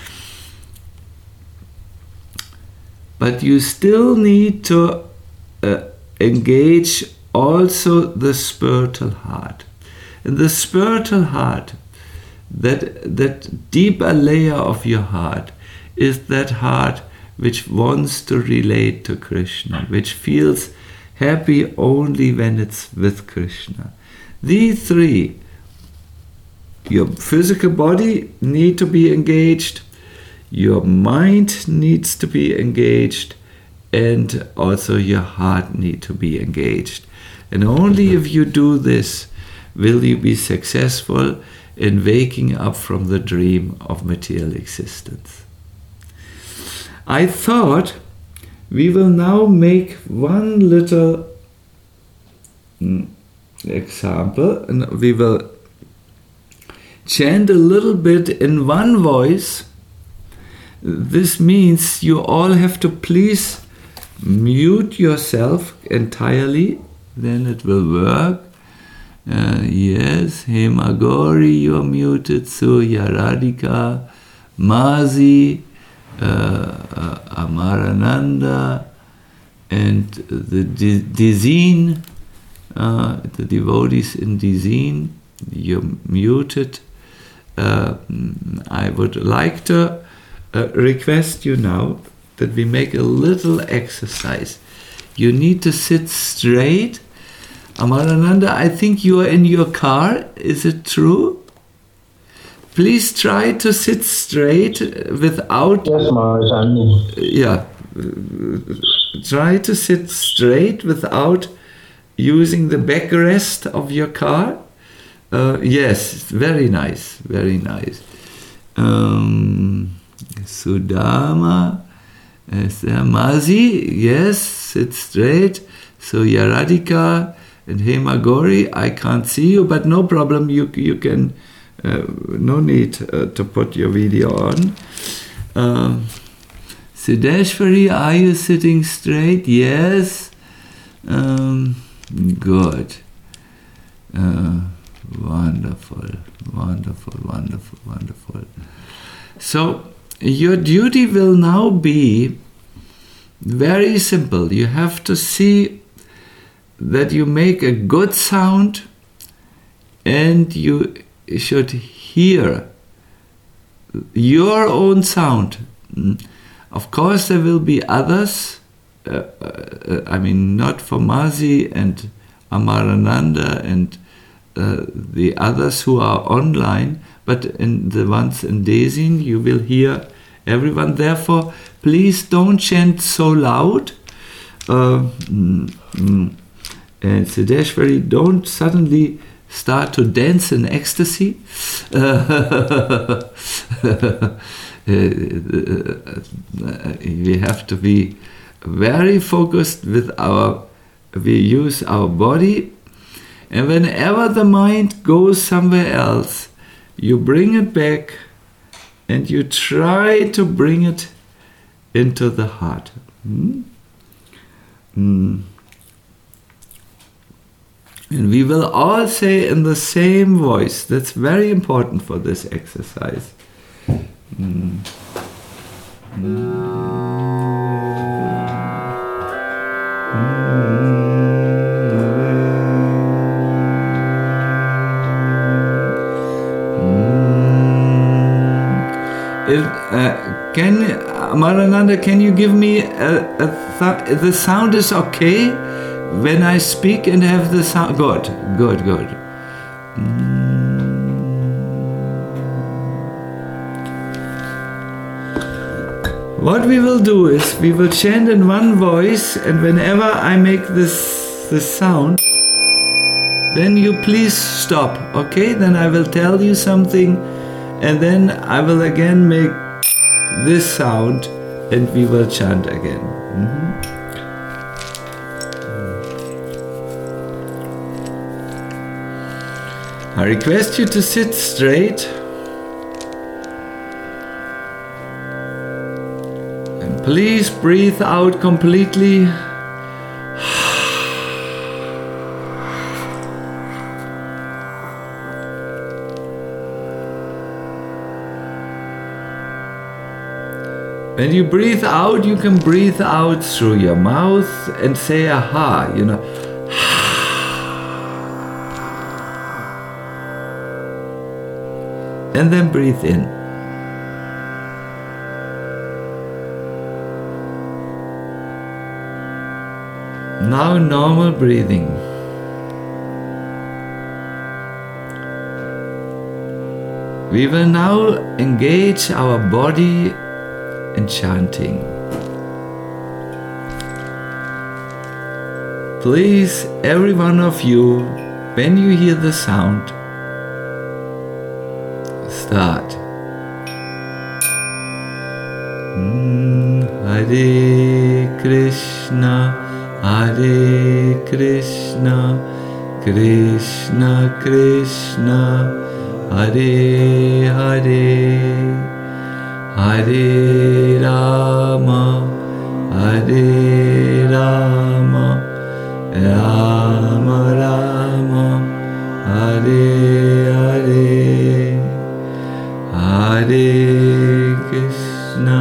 But you still need to engage also the spiritual heart. And the spiritual heart, that deeper layer of your heart, is that heart which wants to relate to Krishna, which feels happy only when it's with Krishna. These 3, your physical body need to be engaged, your mind needs to be engaged, and also your heart need to be engaged. And only if you do this will you be successful in waking up from the dream of material existence. I thought we will now make one little example, and we will chant a little bit in one voice. This means you all have to please mute yourself entirely, then it will work. Yes, Hemagori, you're muted, Surya Radhika, Mazi, Amarananda, and the Dizine, the devotees in Dizine, you're muted. I would like to request you now that we make a little exercise. You need to sit straight. Amarananda, I think you are in your car. Is it true? Please try to sit straight without... Yes, Maharaj. Yeah. Try to sit straight without using the backrest of your car. Yes, very nice, very nice. Sudama, Is there Mazi? Yes, sit straight. So Yaradika and Hema Gauri, I can't see you, but no problem. You can. No need to put your video on. Siddheshwari, are you sitting straight? Yes. Good. Wonderful. So your duty will now be very simple. You have to see that you make a good sound, and you should hear your own sound. Of course, there will be others. Not for Mazi and Amarananda and the others who are online, but in the ones in Desin, you will hear everyone. Therefore, please don't chant so loud. And Siddheshwari, don't suddenly start to dance in ecstasy. We have to be very focused we use our body, and whenever the mind goes somewhere else, you bring it back and you try to bring it into the heart. And we will all say in the same voice. That's very important for this exercise. Amarananda, can you give me the sound is okay when I speak and have the sound? Good. What we will do is we will chant in one voice, and whenever I make this sound, then you please stop, okay? Then I will tell you something, and then I will again make this sound, and we will chant again. I request you to sit straight and please breathe out completely. When you breathe out, you can breathe out through your mouth and say aha, and then breathe in. Now normal breathing. We will now engage our body in chanting. Please, every one of you, when you hear the sound, start. Hare Krishna, Hare Krishna, Krishna Krishna, Hare Hare, Hare Rama, Hare Rama, Rama Rama, Hare Hare, Hare Krishna,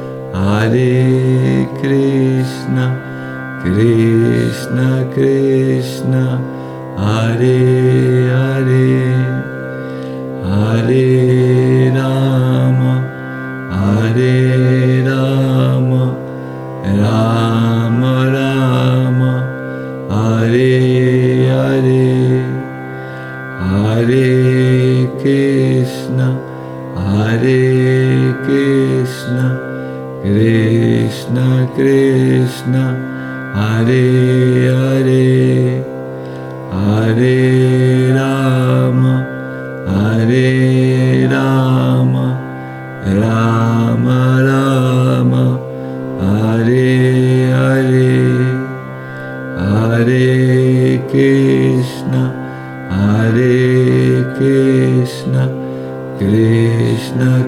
Hare Krishna, Krishna Krishna, Hare Hare, Hare Rama, Hare Rama, Rama Rama, Hare Hare, Hare Krishna, Hare Krishna, Krishna Krishna, Hare Hare, Hare Rama, Hare Rama, Rama Rama,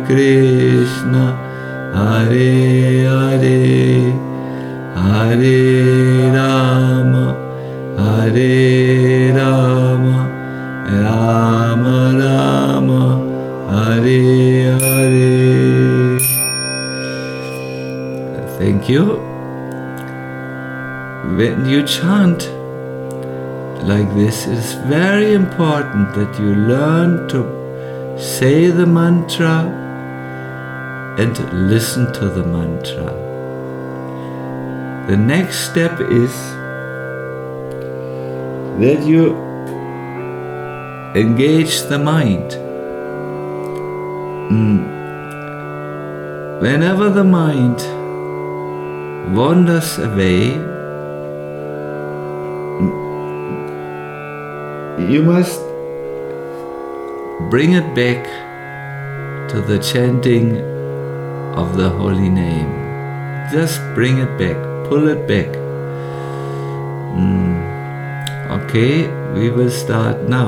Krishna, Hare Hare, Hare Rama, Hare Rama, Rama Rama, Hare Hare. Thank you. When you chant like this, it's very important that you learn to say the mantra and listen to the mantra. The next step is that you engage the mind. Whenever the mind wanders away, you must bring it back to the chanting of the holy name. Just bring it back, pull it back. Okay, we will start now.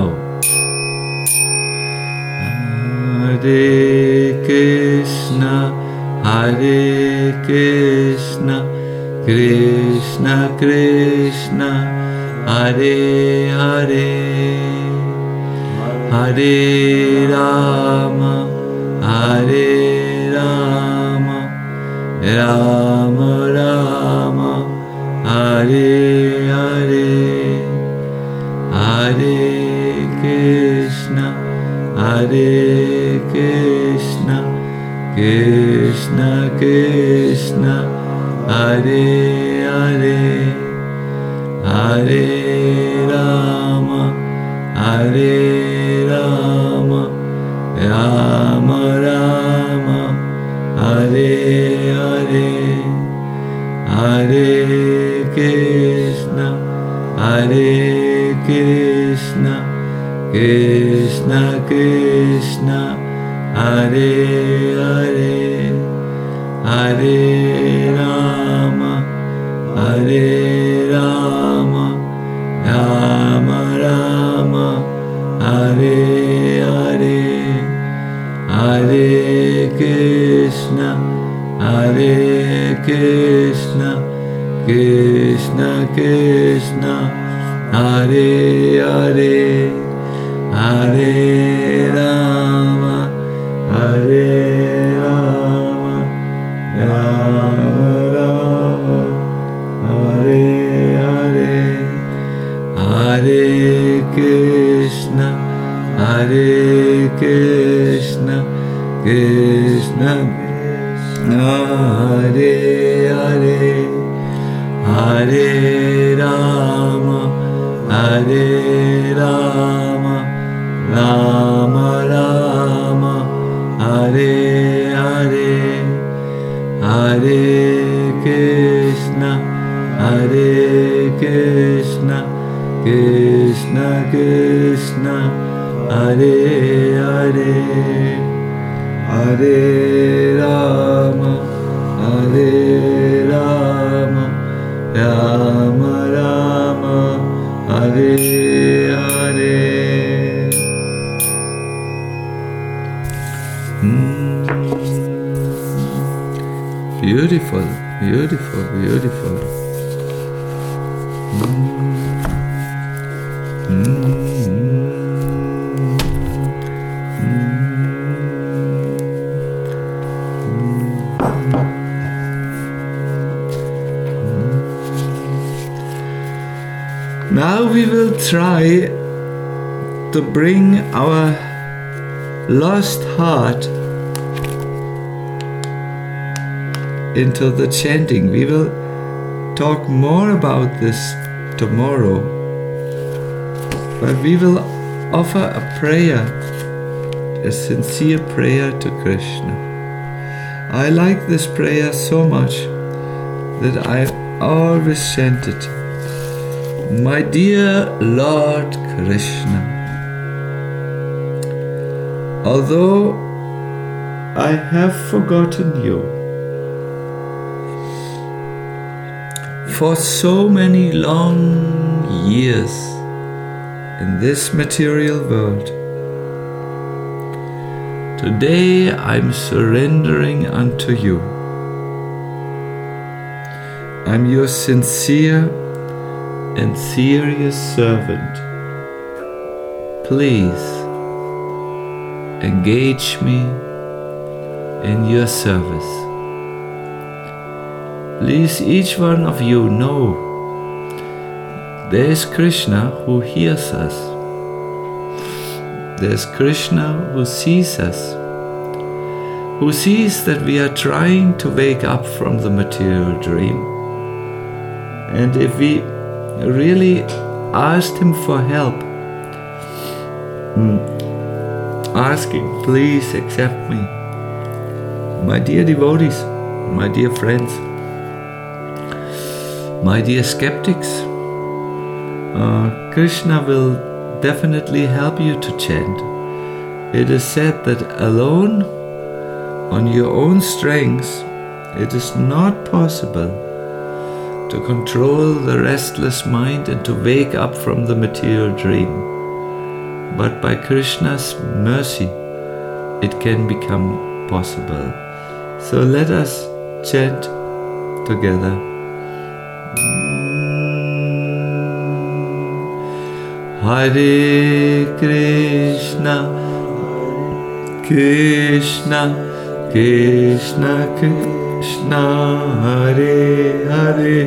Hare Krishna, Hare Krishna, Krishna Krishna, Hare Hare, Hare Rama, Hare Rama, Rama Rama, Hare Hare, Hare Krishna, Hare Krishna, Krishna Krishna, Hare Hare, Hare Rama, Hare Rama, Rama Rama, Hare Hare, Hare Krishna, Hare Krishna, Krishna Krishna, Hare Hare, Hare Rama, Hare Rama, Rama Rama, Hare Hare, Hare Krishna, Hare Krishna, Krishna Krishna, Hare Hare, Hare Rama, Hare Rama, Rama Rama, Hare Hare, Hare Krishna, Hare Krishna, Krishna Hare Hare, Hare Rama, Hare Rama, Rama Rama, Hare Hare, Hare Krishna, Hare Krishna, Krishna Krishna, Hare Hare, Hare Rama, Hare Rama, Rama Rama, Hare Hare. Beautiful, beautiful, beautiful. Now we will try to bring our lost heart into the chanting. We will talk more about this tomorrow, but we will offer a prayer, a sincere prayer to Krishna. I like this prayer so much that I always chant it. My dear Lord Krishna, although I have forgotten you for so many long years in this material world, Today I'm surrendering unto you. I'm your sincere and serious servant. Please engage me in your service. Please, each one of you know there is Krishna who hears us. There's Krishna who sees us, who sees that we are trying to wake up from the material dream. And if we really asked him for help, asking, please accept me. My dear devotees, my dear friends, my dear skeptics, Krishna will definitely help you to chant. It is said that alone, on your own strength, it is not possible to control the restless mind and to wake up from the material dream. But by Krishna's mercy, it can become possible. So let us chant together. Hare Krishna, Krishna, Krishna, Krishna, Hare Hare,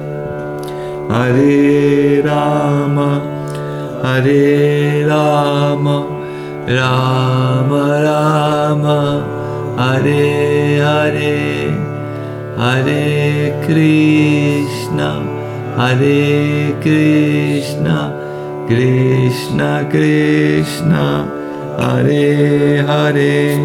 Hare Rama, Hare Rama, Rama Rama, Hare Hare, Hare Krishna, Hare Krishna, Krishna Krishna, Hare Hare,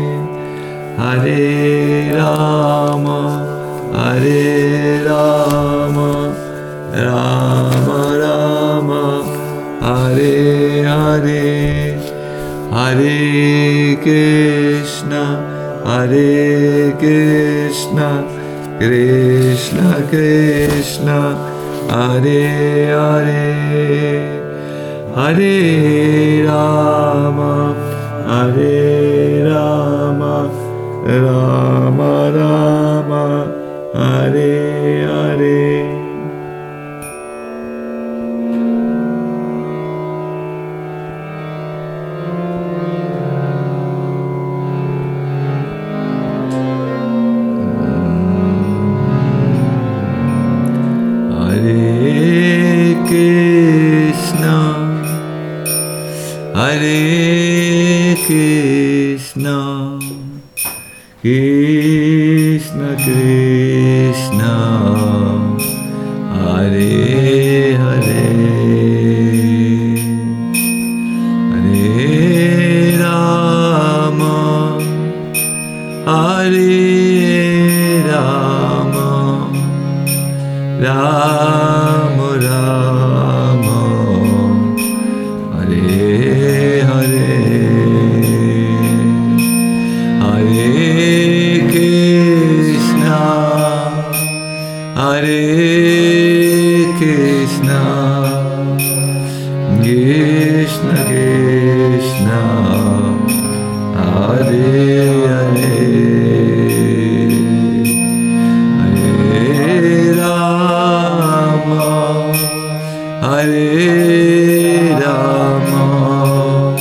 Hare Rama, Hare Rama, Rama Rama, Hare Hare, Hare Krishna, Hare Krishna, Krishna Krishna, Hare Hare, Hare Rama, Hare Rama, Rama Rama, Hare Hare. Hare Krishna, Hare Krishna, Krishna Krishna, Hare Hare, Hare Rama, Hare Rama, Rama Rama, Hare Hare, Hare Krishna, Hare Krishna, Krishna Krishna, Hare Hare, Hare Rama, Hare Rama,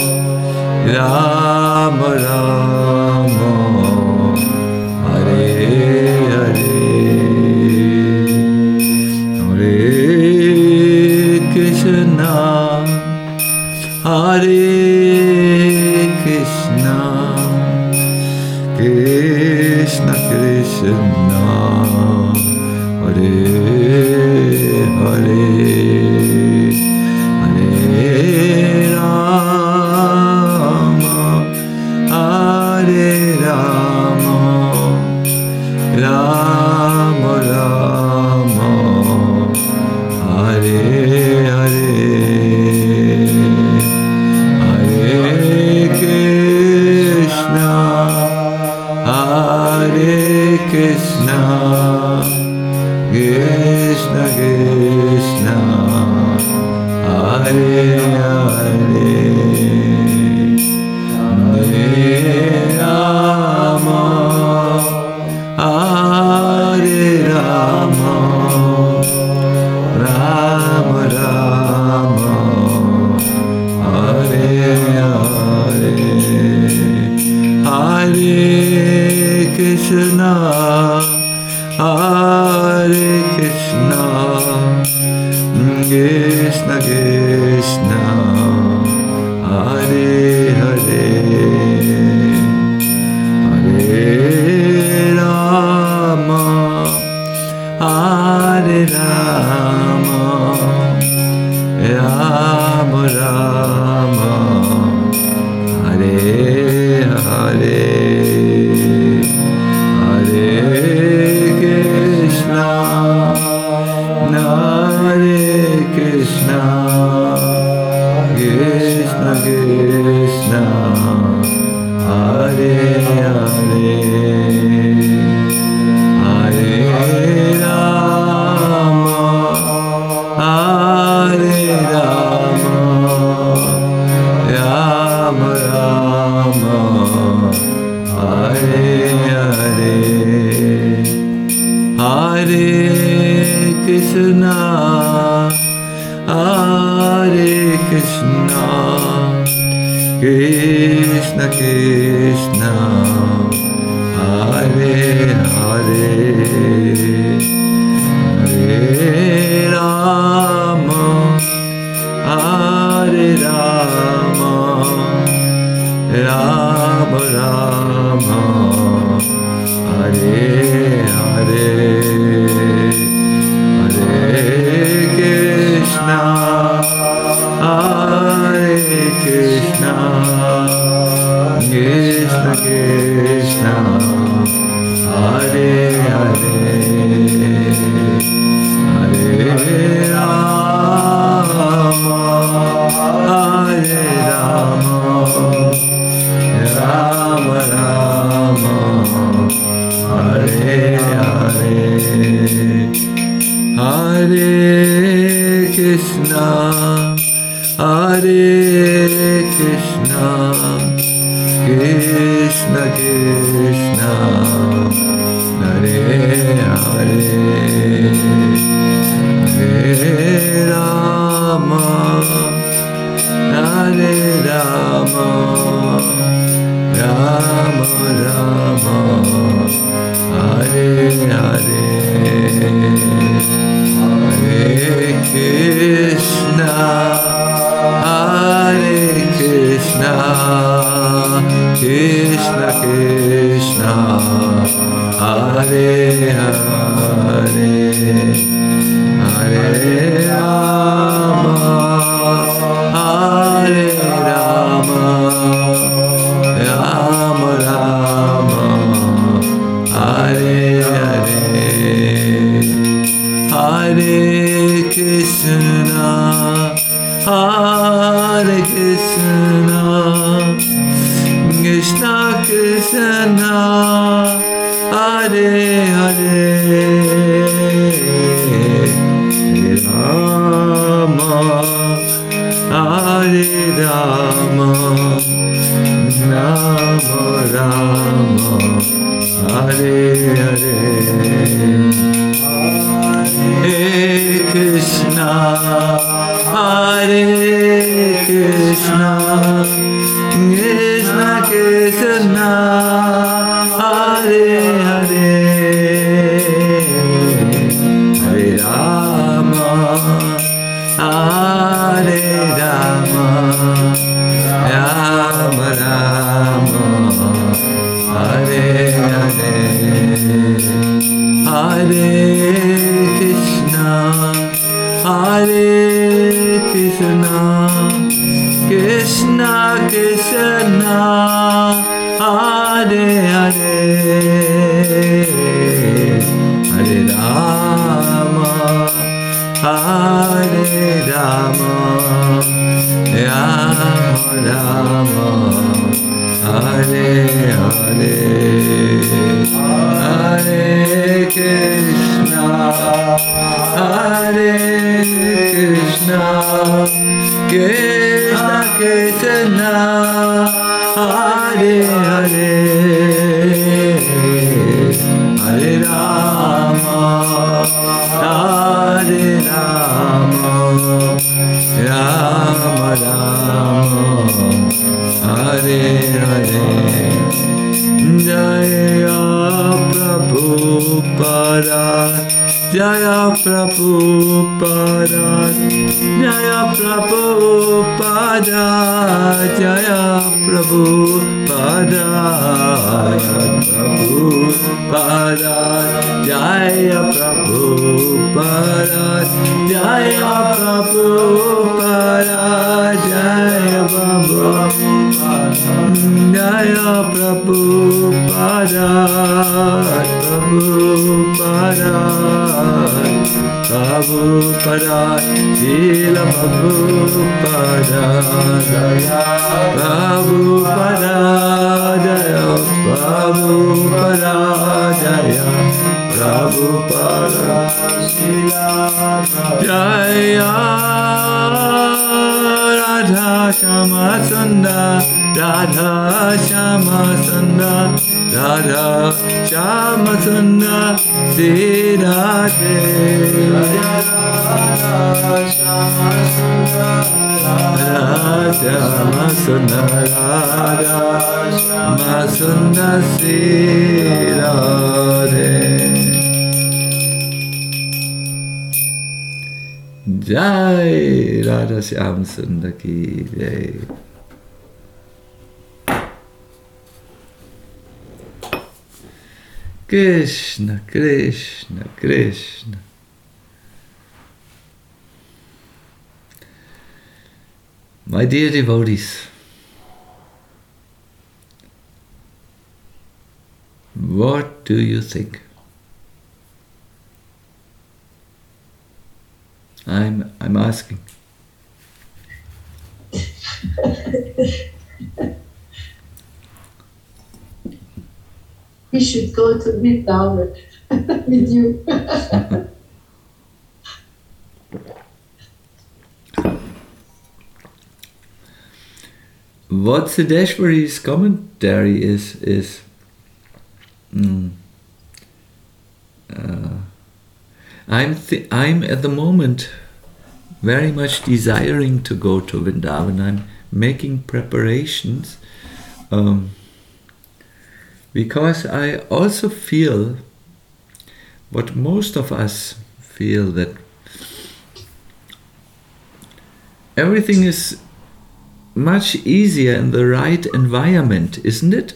Rama Rama, Hare Hare, Hare Krishna, Hare Krishna, Krishna Krishna, Hare Hare, Hare Rama, Hare Rama, Rama Rama, Hare Hare, Hare Krishna, Hare Krishna, Krishna Krishna, Hare Hare, Hare Krishna, Hare Krishna, Krishna Krishna, Hare Hare, Hare Rama, Hare Rama, Rama Rama, Hare Hare, Hare Krishna, Hare Krishna, Krishna Krishna, Hare Hare, Hare Rama, Hare Rama, Rama Rama, Hare Hare, Hare Krishna, Hare Krishna, Krishna Krishna, Hare Hare, Hare Rama, Hare Rama, Rama Rama, Hare Hare, Hare Krishna, Hare Krishna, Krishna Krishna, Hare Hare, Hare Rama, Hare Rama, Rama Rama, Hare Hare, Hare Krishna, Hare Krishna, Krishna Krishna, Hare Hare, Hare Rama, Hare Rama, Rama Rama, Hare Hare, Hare Krishna, Hare Krishna, Krishna Krishna, Hare Hare, Hare Rama, Hare Rama, Rama Rama, Hare Hare, Hare Krishna, Hare Krishna, Krishna Krishna, Hare Hare, Hare Rama, Hare Rama, Rama Rama, Hare Hare, Hare Krishna, Hare Krishna, Krishna Krishna, Hare Hare, Hare Rama, Hare Rama, Rama Rama, Hare Hare, Hare Krishna, Hare Krishna, Krishna Krishna, Hare Hare, Hare Rama, Hare Rama, Rama Rama, Hare Hare, Hare Krishna, Hare Krishna, Krishna Krishna, Hare Hare, Hare Rama, Hare Rama, Rama Rama, Hare Hare, Jaya Jaya Prabhupada, Jaya Prabhupada, Jaya Prabhupada, Prabhupada, Jaya Prabhupada, Jaya Prabhupada, Jaya Prabhupada, Jaya Prabhupada, Prabhupada, Prabhupada, Srila Prabhupada, Jaya Prabhupada, Jaya Prabhupada, Jaya Prabhupada, Srila Jaya Radha Shama Sundar, Radha Shama Sundar, Radha Shama Sundar, Sri Radhe. Radha Shama Sundar, Radha Shama Sundar, Radha Shama Sundar, Sri Radhe. Jai Radha Shama Sundar ki Jai. Krishna, Krishna, Krishna. My dear devotees, what do you think? I'm asking. We should go to Vrindavan with you. What Siddheshwari's commentary is I'm at the moment very much desiring to go to Vrindavan. I'm making preparations because I also feel what most of us feel, that everything is much easier in the right environment, isn't it?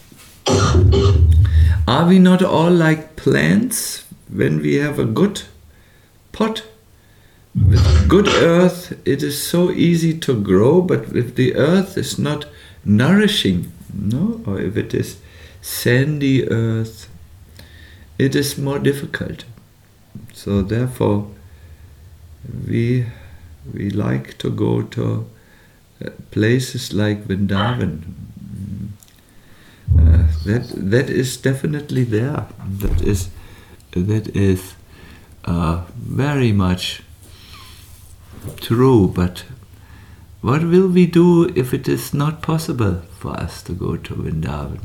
Are we not all like plants? When we have a good pot with good earth, it is so easy to grow, but if the earth is not nourishing, no, or if it is sandy earth, it is more difficult. So therefore, we like to go to places like Vrindavan. That is definitely there. That is very much true. But what will we do if it is not possible for us to go to Vrindavan?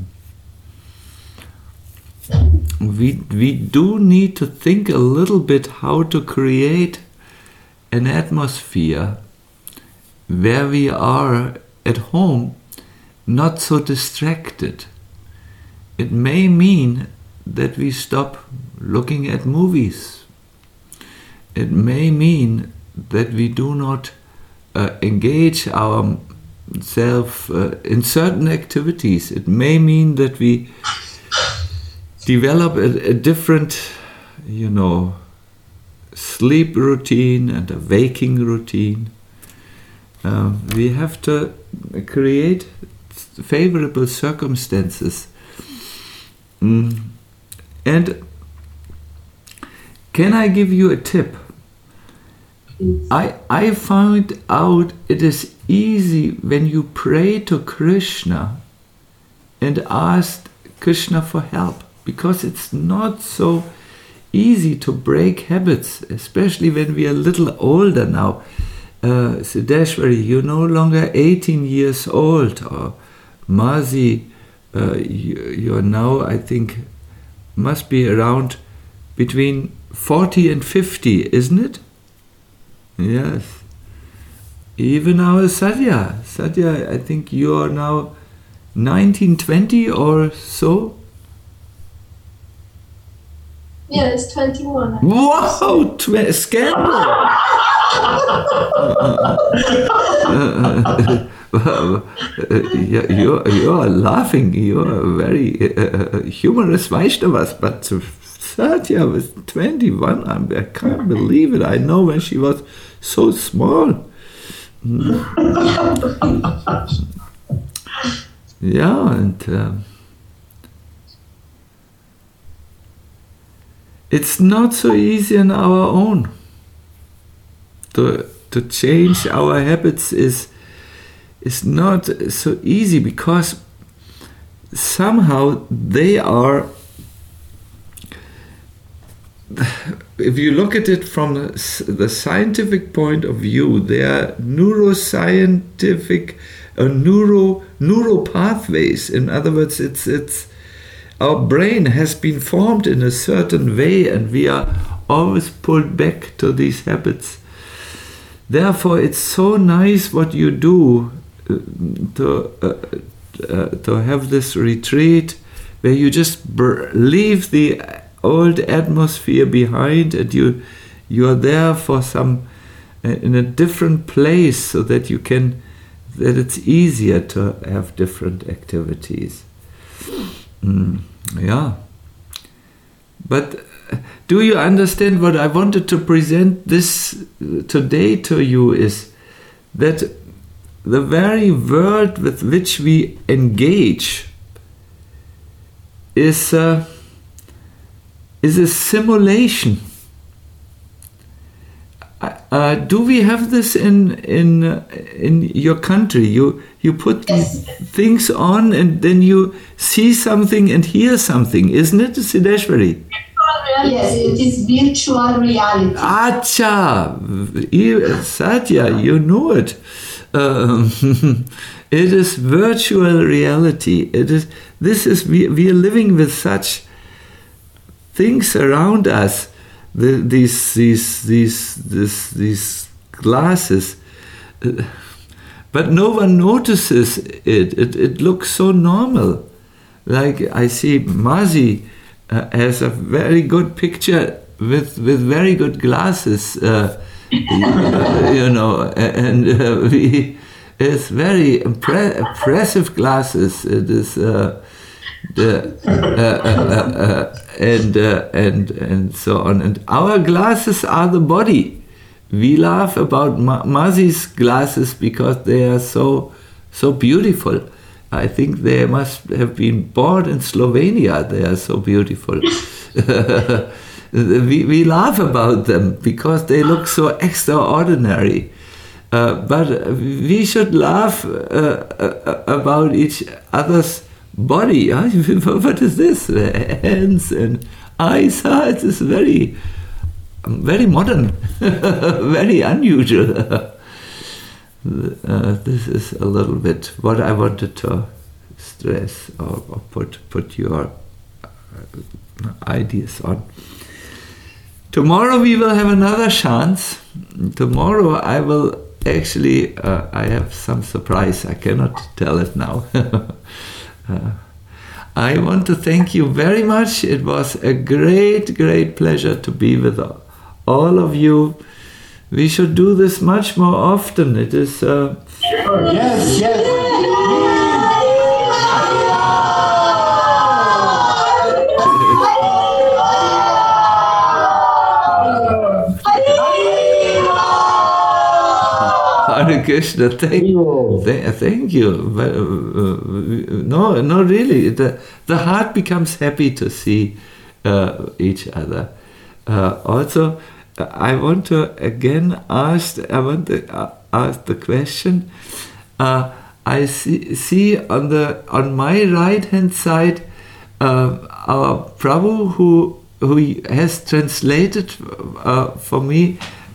We do need to think a little bit how to create an atmosphere where we are at home not so distracted. It may mean that we stop looking at movies. It may mean that we do not engage ourselves in certain activities. It may mean that we develop a different, sleep routine and a waking routine. We have to create favorable circumstances. And can I give you a tip? I found out it is easy when you pray to Krishna and ask Krishna for help, because it's not so easy to break habits, especially when we are a little older now. Siddheshwari, you're no longer 18 years old, or Mazi, you're now, I think, must be around between 40 and 50, isn't it? Yes. Even our Sadhya, I think you are now 19, 20 or so. Yes, 21. Wow, scandal! You are laughing. You are very humorous Vaishnavas, but Satya was 21. I can't believe it. I know when she was so small. Yeah, and it's not so easy on our own. To change our habits is not so easy, because somehow they are, if you look at it from the scientific point of view, they are neuroscientific, neuro pathways. In other words, it's our brain has been formed in a certain way, and we are always pulled back to these habits. Therefore, it's so nice what you do to have this retreat where you just leave the old atmosphere behind, and you are there for some in a different place, so that that it's easier to have different activities. Yeah. But do you understand what I wanted to present this today to you is that the very word with which we engage is a simulation. Do we have this in your country? You put these things on, and then you see something and hear something, isn't it, Siddheshwari? Yes, it is virtual reality. Acha, Satya, you know it. It is virtual reality. We are living with such things around us. These glasses, but no one notices it. It looks so normal. Like I see Mazi has a very good picture with very good glasses, and it's very impressive glasses. It is. And so on. And our glasses are the body. We laugh about Mazi's glasses because they are so beautiful. I think they must have been born in Slovenia. They are so beautiful. We laugh about them because they look so extraordinary. But we should laugh about each other's body. What is this? Hands and eyes. It is very, very modern, very unusual. This is a little bit what I wanted to stress or put your ideas on. Tomorrow we will have another chance. Tomorrow I will actually, I have some surprise. I cannot tell it now. I want to thank you very much. It was a great, great pleasure to be with all of you. We should do this much more often. It is... Yes. Hare Krishna, thank you. No, really. The heart becomes happy to see each other. Also, I want to again ask the question. I see on my right hand side our Prabhu who has translated for me.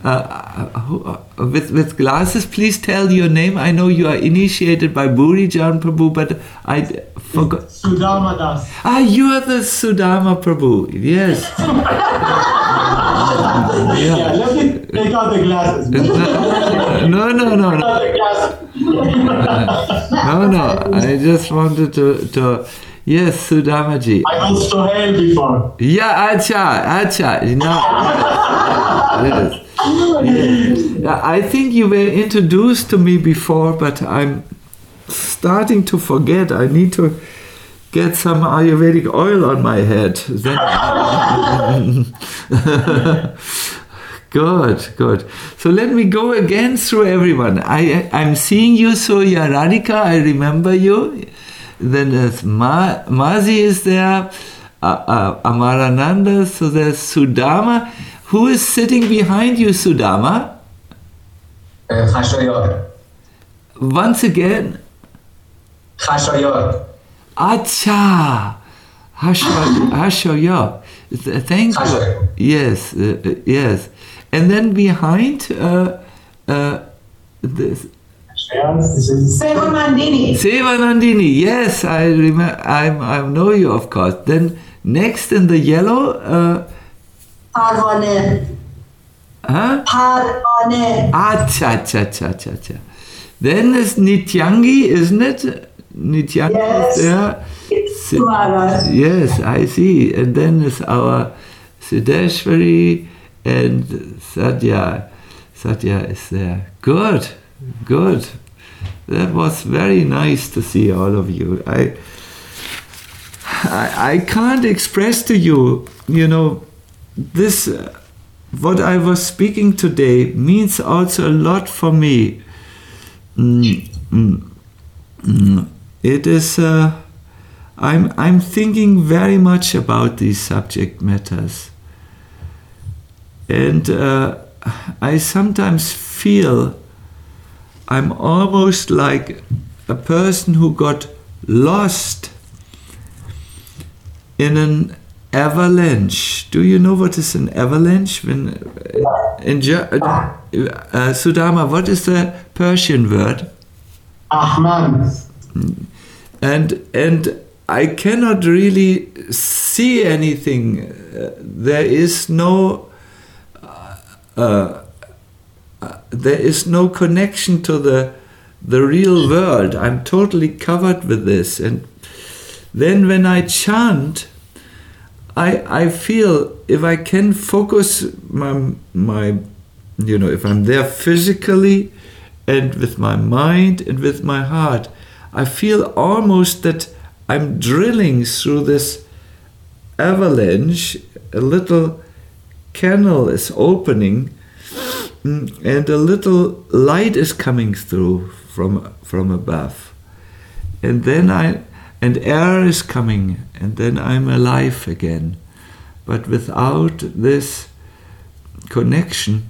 With glasses, please tell your name. I know you are initiated by Buri Jan Prabhu, but I forgot. Sudama Das. You are the Sudama Prabhu. Yes. Yeah, let me take out the glasses. No. No. I just wanted to. Yes, Sudamaji. I was Sohail before. Yeah, acha. Yes. Yes. I think you were introduced to me before, but I'm starting to forget. I need to get some Ayurvedic oil on my head. Good. So let me go again through everyone. I'm seeing you, Surya Radhika. I remember you. Then there's Mazi is there, Amarananda. So there's Sudama. Who is sitting behind you, Sudama? Khashayar. Once again. Khashayar. Acha. Hashaya. Thank you. Yes. And then behind this. Sevanandini. Yes, I remember. I know you, of course. Then next in the yellow. Parvane. Huh? Parvane. Acha. Then is Nityangi, isn't it? Nityangi Yes. is there. Yes, I see. And then is our Siddheshwari and Satya. Satya is there. Good. That was very nice to see all of you. I can't express to you, this, what I was speaking today means also a lot for me. It is, I'm thinking very much about these subject matters. And I sometimes feel I'm almost like a person who got lost in an avalanche. Do you know what is an avalanche? Sudama, what is the Persian word? Ahman. And I cannot really see anything. There is no connection to the real world. I'm totally covered with this. And then when I chant, I feel if I can focus my if I'm there physically and with my mind and with my heart, I feel almost that I'm drilling through this avalanche. A little canal is opening and a little light is coming through from above. And then and air is coming, and then I'm alive again. But without this connection,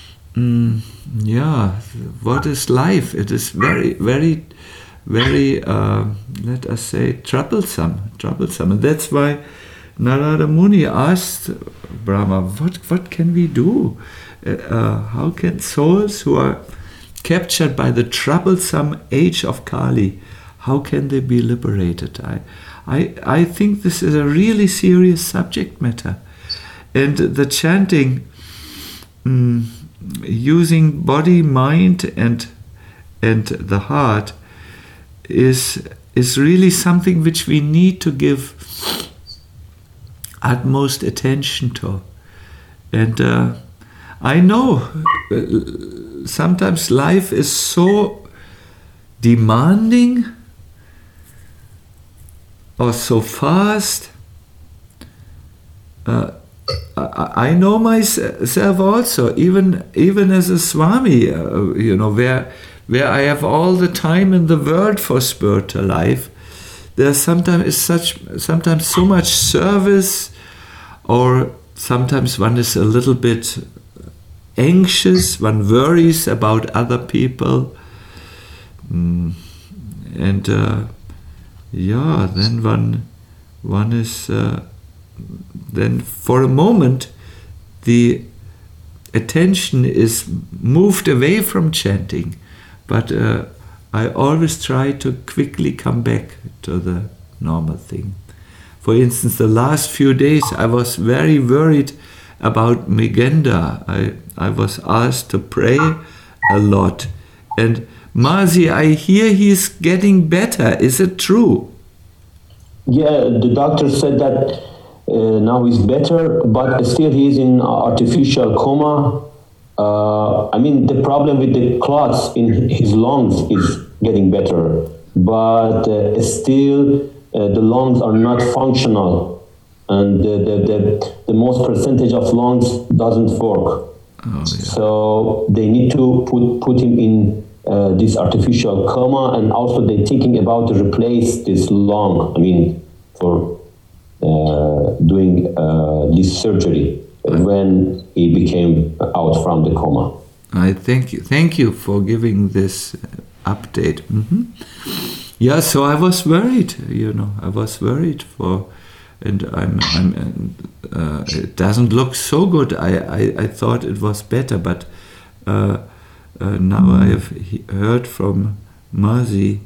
what is life? It is very, very, very, let us say, troublesome. And that's why Narada Muni asked Brahma, what can we do? How can souls who are captured by the troublesome age of Kali, how can they be liberated? I think this is a really serious subject matter. And the chanting, using body, mind, and the heart is really something which we need to give utmost attention to. And I know sometimes life is so demanding or so fast. I know myself also, even as a Swami, where I have all the time in the world for spiritual life. There's sometimes so much service, or sometimes one is a little bit anxious, one worries about other people, and then one is then for a moment the attention is moved away from chanting, but I always try to quickly come back to the normal thing. For instance, the last few days I was very worried about Megenda. I was asked to pray a lot. And Mazi, I hear he's getting better. Is it true? Yeah, the doctor said that now he's better, but still he's in artificial coma. I mean, the problem with the clots in his lungs is getting better, but still the lungs are not functional, and the most percentage of lungs doesn't work. Oh, yeah. So they need to put him in this artificial coma, and also they're thinking about to replace this lung. I mean, for doing this surgery when he became out from the coma. I thank you for giving this update. Yeah, so I was worried. I was worried and it doesn't look so good. I thought it was better, but now I have heard from Mercy.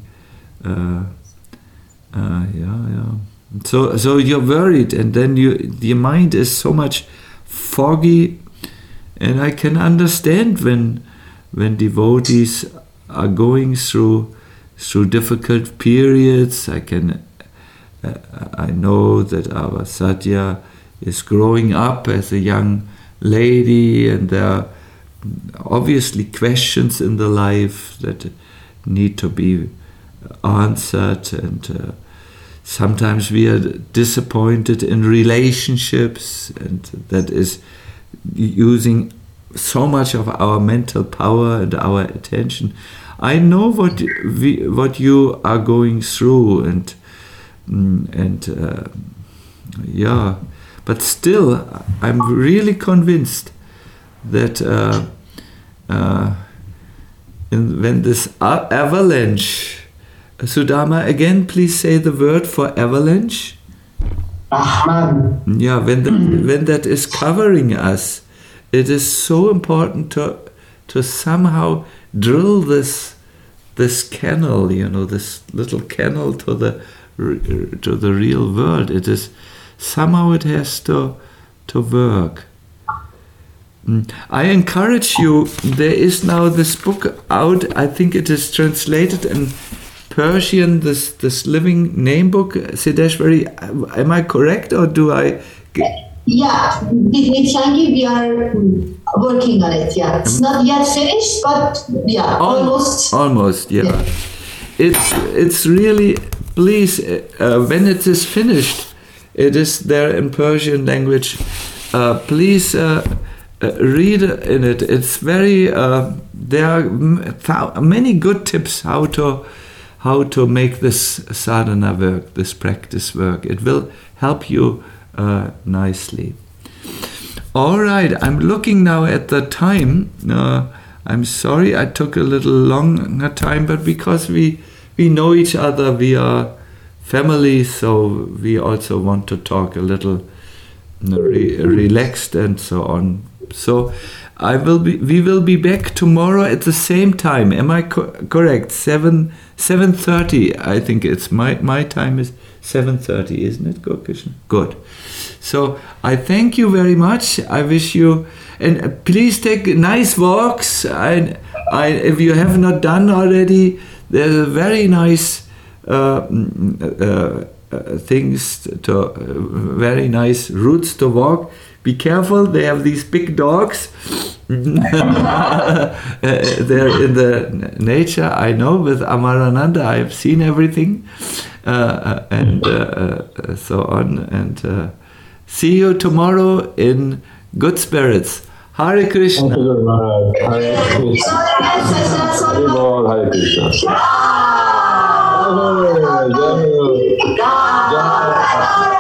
So you're worried, and then your mind is so much foggy, and I can understand when devotees are going through difficult periods. I know that our Satya is growing up as a young lady, and there are obviously questions in the life that need to be answered, and sometimes we are disappointed in relationships, and that is using so much of our mental power and our attention. I know what you are going through, but still, I'm really convinced that when this avalanche, Sudama, again, please say the word for avalanche. Rahman. Yeah, when that is covering us, it is so important to somehow drill this canal, this little canal to the real world. It is somehow it has to work. I encourage you. There is now this book out. I think it is translated in Persian. This Living Name book, Siddheshwari. Am I correct, or do I? Yeah, Nityangi, we are working on it. Yeah, it's not yet finished, but yeah, almost. Almost, yeah. It's really. Please, when it is finished, it is there in Persian language. Please read in it. It's very. There are many good tips how to make this sadhana work, this practice work. It will help you nicely. All right, I'm looking now at the time. I'm sorry I took a little longer time, but because we know each other, we are family, so we also want to talk a little relaxed and so on. So we will be back tomorrow at the same time. Am I correct? 7:30. I think it's my time is 7:30, isn't it, Gokishan? Good. So I thank you very much. I wish you, and please take nice walks. If you have not done already, there's a very nice things very nice routes to walk. Be careful, they have these big dogs. They're in the nature, I know, with Amarananda, I have seen everything, and so on. And see you tomorrow in good spirits. Hare Krishna. Thank you very much. Hare Krishna. Hare Krishna. Jai Jai.